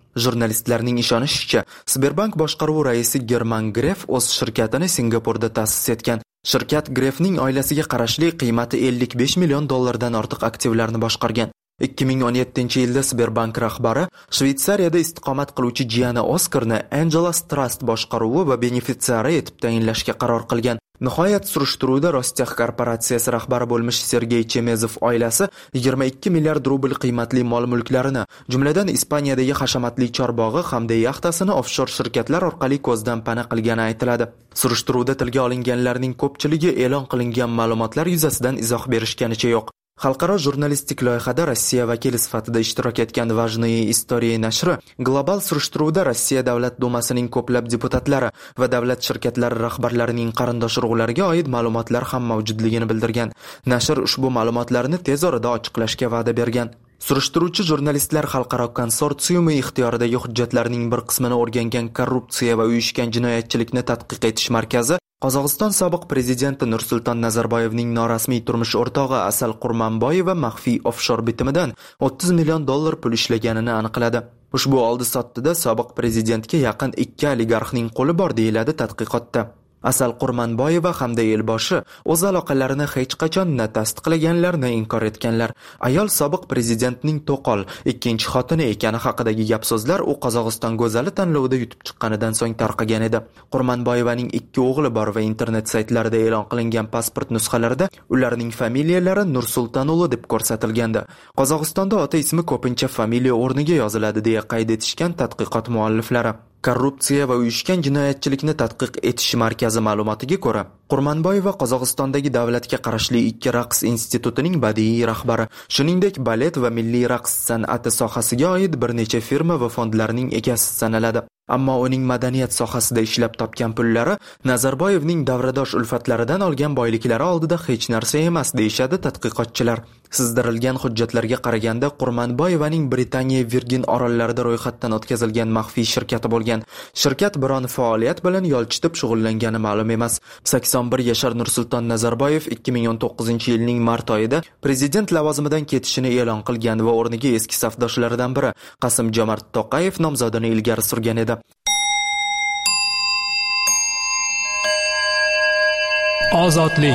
Jurnalistlarning ishonishicha, Sberbank boshqaruvi raisi German Gref o'z shirkatini Singapurda ta'sis etgan. Shirkat Grefning oilasiga qarashli qiymati ellik besh million dollardan ortiq aktivlarni boshqargan. ikki ming o'n yettinchi yilda Sberbank rahbari Shveysariyada istiqomat qiluvchi jiyani Oskarni Angela Trust boshqaruvi va benefitsiari etib tayinlashga qaror qilgan. Nihoyat surishtiruvda Rostex korporatsiyasi rahbari bo'lmish Sergey Chemezov oilasi yigirma ikki milliard rubl qiymatli mol-mulklarini, jumladan Ispaniyadagi hashamatli chorbog'i hamda yaxtasini offshor shirkatlar orqali ko'zdan pana qilgani aytiladi. Surishtiruvda tilga olinganlarning ko'pchiligi e'lon qilingan ma'lumotlar yuzasidan izoh berishganicha yo'q. Xalqaro jurnalistik loyihada Rossiya vakili sifatida ishtirok etgan Vajniye Istoriya nashri global surishtiruvda Rossiya Davlat dumasining ko'plab deputatlari va davlat shirkatlari rahbarlarining qarindosh-urug'lariga oid ma'lumotlar ham mavjudligini bildirgan. Nashr ushbu ma'lumotlarni tez orada ochiqlashga va'da bergan. Surishtiruvchi jurnalistlar xalqaro konsorsiumi ixtiyoridagi hujjatlarning bir qismini o'rgangan korrupsiya va uyushgan jinoyatchilikni tadqiq etish markazi Qozog'iston sobiq prezidenti Nursulton Nazarboyevning norasmiy turmush o'rtog'i Asal Qurmanboyeva maxfiy offshor bitimidan o'ttiz million dollar pul ishlaganini aniqladi. Ushbu oldi-sotdida sobiq prezidentga yaqin ikki oligarxning qo'li bor deyiladi tadqiqotda. Asal Qurmanboyeva hamda elboshi o'z aloqalarini hech qachon na tasdiqlaganlarni inkor etganlar. Ayol sobiq prezidentning to'qol ikkinchi xotini ekani haqidagi gap-so'zlar u Qozog'iston go'zali tanlovida yutib chiqqanidan so'ng tarqagan edi. Qurmanboyevaning ikki o'g'li bor va internet saytlarida e'lon qilingan pasport nusxalarida ularning familiyalari Nursultonuli deb ko'rsatilgandi. Qozog'istonda ota ismi ko'pincha familiya o'rniga yoziladi deya qayd etishgan tadqiqot mualliflari. Korrupsiya va uyushgan jinoyatchilikni tadqiq etish markazi ma'lumotiga ko'ra, Qurmanboyeva Qozog'istondagi davlatga qarashli ikki raqs institutining badiiy rahbari, shuningdek balet va milliy raqs san'ati sohasiga oid bir necha firma va fondlarning egasi sanaladi. Ammo uning madaniyat sohasida ishlab topgan pullari Nazarboyevning davradosh ulfatlaridan olgan boyliklari oldida hech narsa emas deyshadi tadqiqotchilar. Sizdirilgan hujjatlarga qaraganda Qurmanboyevaning Britaniya Virgin orollarida ro'yxatdan o'tkazilgan maxfiy shirkati bo'lgan. Shirkat biron faoliyat bilan yolchitib shug'ullangani ma'lum emas. sakson bir yashar Nursulton Nazarboyev ikki ming o'n to'qqizinchi yilning mart oyida prezident lavozimidan ketishini e'lon qilgan va o'rniga eski safdoshlaridan biri Qasim-Jomart To'qayev nomzodini ilgari surgan edi. Ozodlik.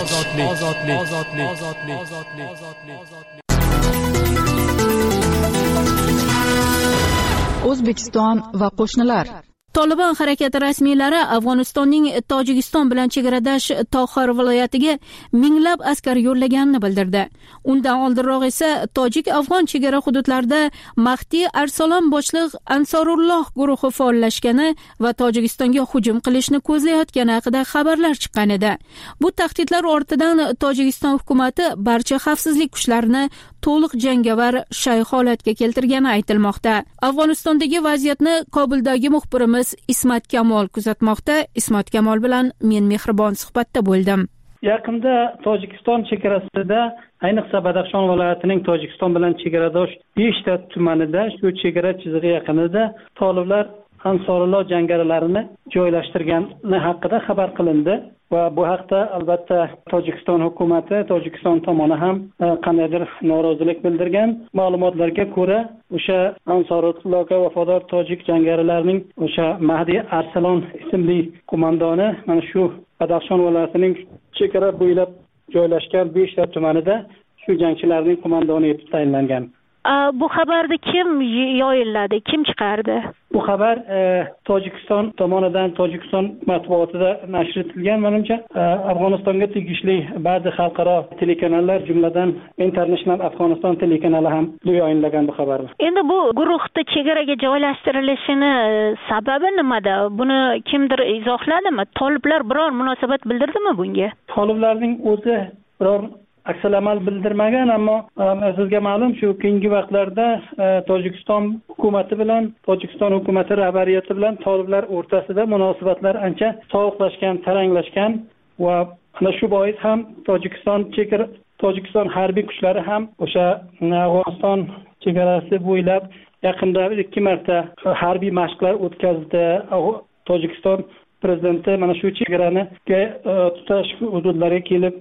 O'zbekiston va qo'shnilar. Tolibon harakati rasmiylari Afg'onistonning Tojikiston bilan chegaradosh Toxar viloyatiga minglab askar yo'llaganini bildirdi. Undan oldinroq esa tojik-afg'on chegara hududlarida Mahdi Arsalon boshliq Ansorulloh guruhi faollashgani va Tojikistonga hujum qilishni ko'zlayotgani haqida xabarlar chiqqan edi. Bu tahdidlar ortidan Tojikiston hukuomati barcha xavfsizlik kuchlarini to'liq jangovar shay holatga keltirgani aytilmoqda. Afg'onistondagi vaziyatni Kobuldagi muxbirimiz Ismat Kamol kuzatmoqda. Ismat Kamol bilan men mehribon suhbatda bo'ldim. Yaqinda Tojikiston chegarasida, ayniqsa Badaxshon viloyatining Tojikiston bilan chegaradosh beshta tumanida, shu chegara chizig'i yaqinida toliblar Ansorulloh jangarilarini joylashtirgani haqida xabar qilindi va bu haqda albatta Tojikiston hukuomati, Tojikiston tomoni ham qandaydir norozilik bildirgan. Ma'lumotlarga ko'ra, o'sha Ansorullohga vafodor tojik jangarilarining o'sha Mahdi Arsalon ismli qo'mondoni mana shu Badaxshon viloyatining chegara bo'ylab joylashgan beshta tumanida shu jangchilarning qo'mondoni etib tayinlangan. Bu xabarni kim yoyilladi, kim chiqardi? Bu xabar e, Tojikiston tomonidan Tojikiston matbuotida nashr etilgan. Menimcha e, Afg'onistonga tegishli ba'zi xalqaro telekanallar, jumladan International Afg'oniston telekanali ham yoyinlagan bu xabarni. Endi bu guruhda chegaraga joylashtirilishini sababi nimada? Buni kimdir izohladimi? Toliblar biror munosabat bildirdimi bunga? Toliblarning o'zi biror aksal amal bildirmagan, ammo sizga ma'lum shu keyingi vaqtlarda Tojikiston hukuomati bilan Tojikiston hukuomati rahbariyati bilan toliblar o'rtasida munosabatlar ancha sovuqlashgan, taranglashgan va ana shu bois ham Tojikiston chegara Tojikiston harbiy kuchlari ham o'sha Afg'oniston chegarasi bo'ylab yaqinda ikki marta harbiy mashqlar o'tkazdi. Tojikiston prezidenti mana shu chegarani tutash hududlariga kelib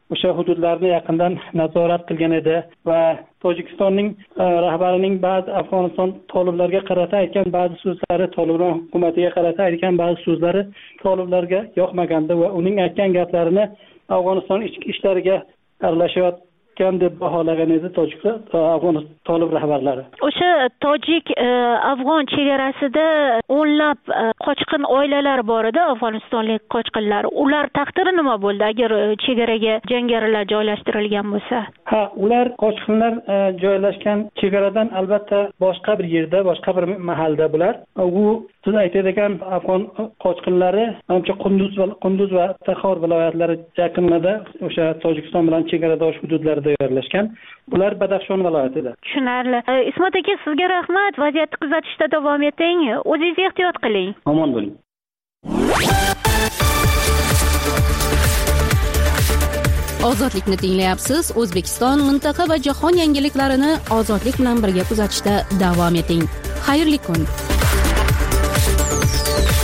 o'sha hududlarni yaqindan nazorat qilgan edi va Tojikistonning rahbarining ba'zi Afg'oniston toliblarga qarata aytgan ba'zi so'zlari, Tolibon hukumatiga qarata aytgan ba'zi so'zlari toliblarga yoqmagandi va uning aytgan gaplarini Afg'oniston ichki ishlariga aralashayotgan deb baholagan edi Tojikiston Afg'oniston tolib rahbarlari. O'sha tojik afg'on chegarasida o'nlab qochqin oilalar bor edi, afg'onistonlik qochqinlar. Ular taqdiri nima bo'ldi agar chegaraga jangarilar joylashtirilgan bo'lsa? Ha, ular qochqinlar joylashgan chegaradan albatta boshqa bir yerda, boshqa bir mahallada bular. U siz aytadigan afg'on qochqinlari ancha Qunduz va Qunduz va Taxor viloyatlari yaqinida o'sha Tojikiston bilan chegaradosh hududlarda joylashgan. Bular Badaxshon viloyatida. Tushunarli. Ismat aka, sizga rahmat. Vaziyatni kuzatishda davom eting. O'zingiz ehtiyot qiling. Omon bo'ling. Ozodlikni tinglayapsiz. O'zbekiston, mintaqa va jahon yangiliklarini ozodlik bilan birga kuzatishda davom eting. Xayrli kun.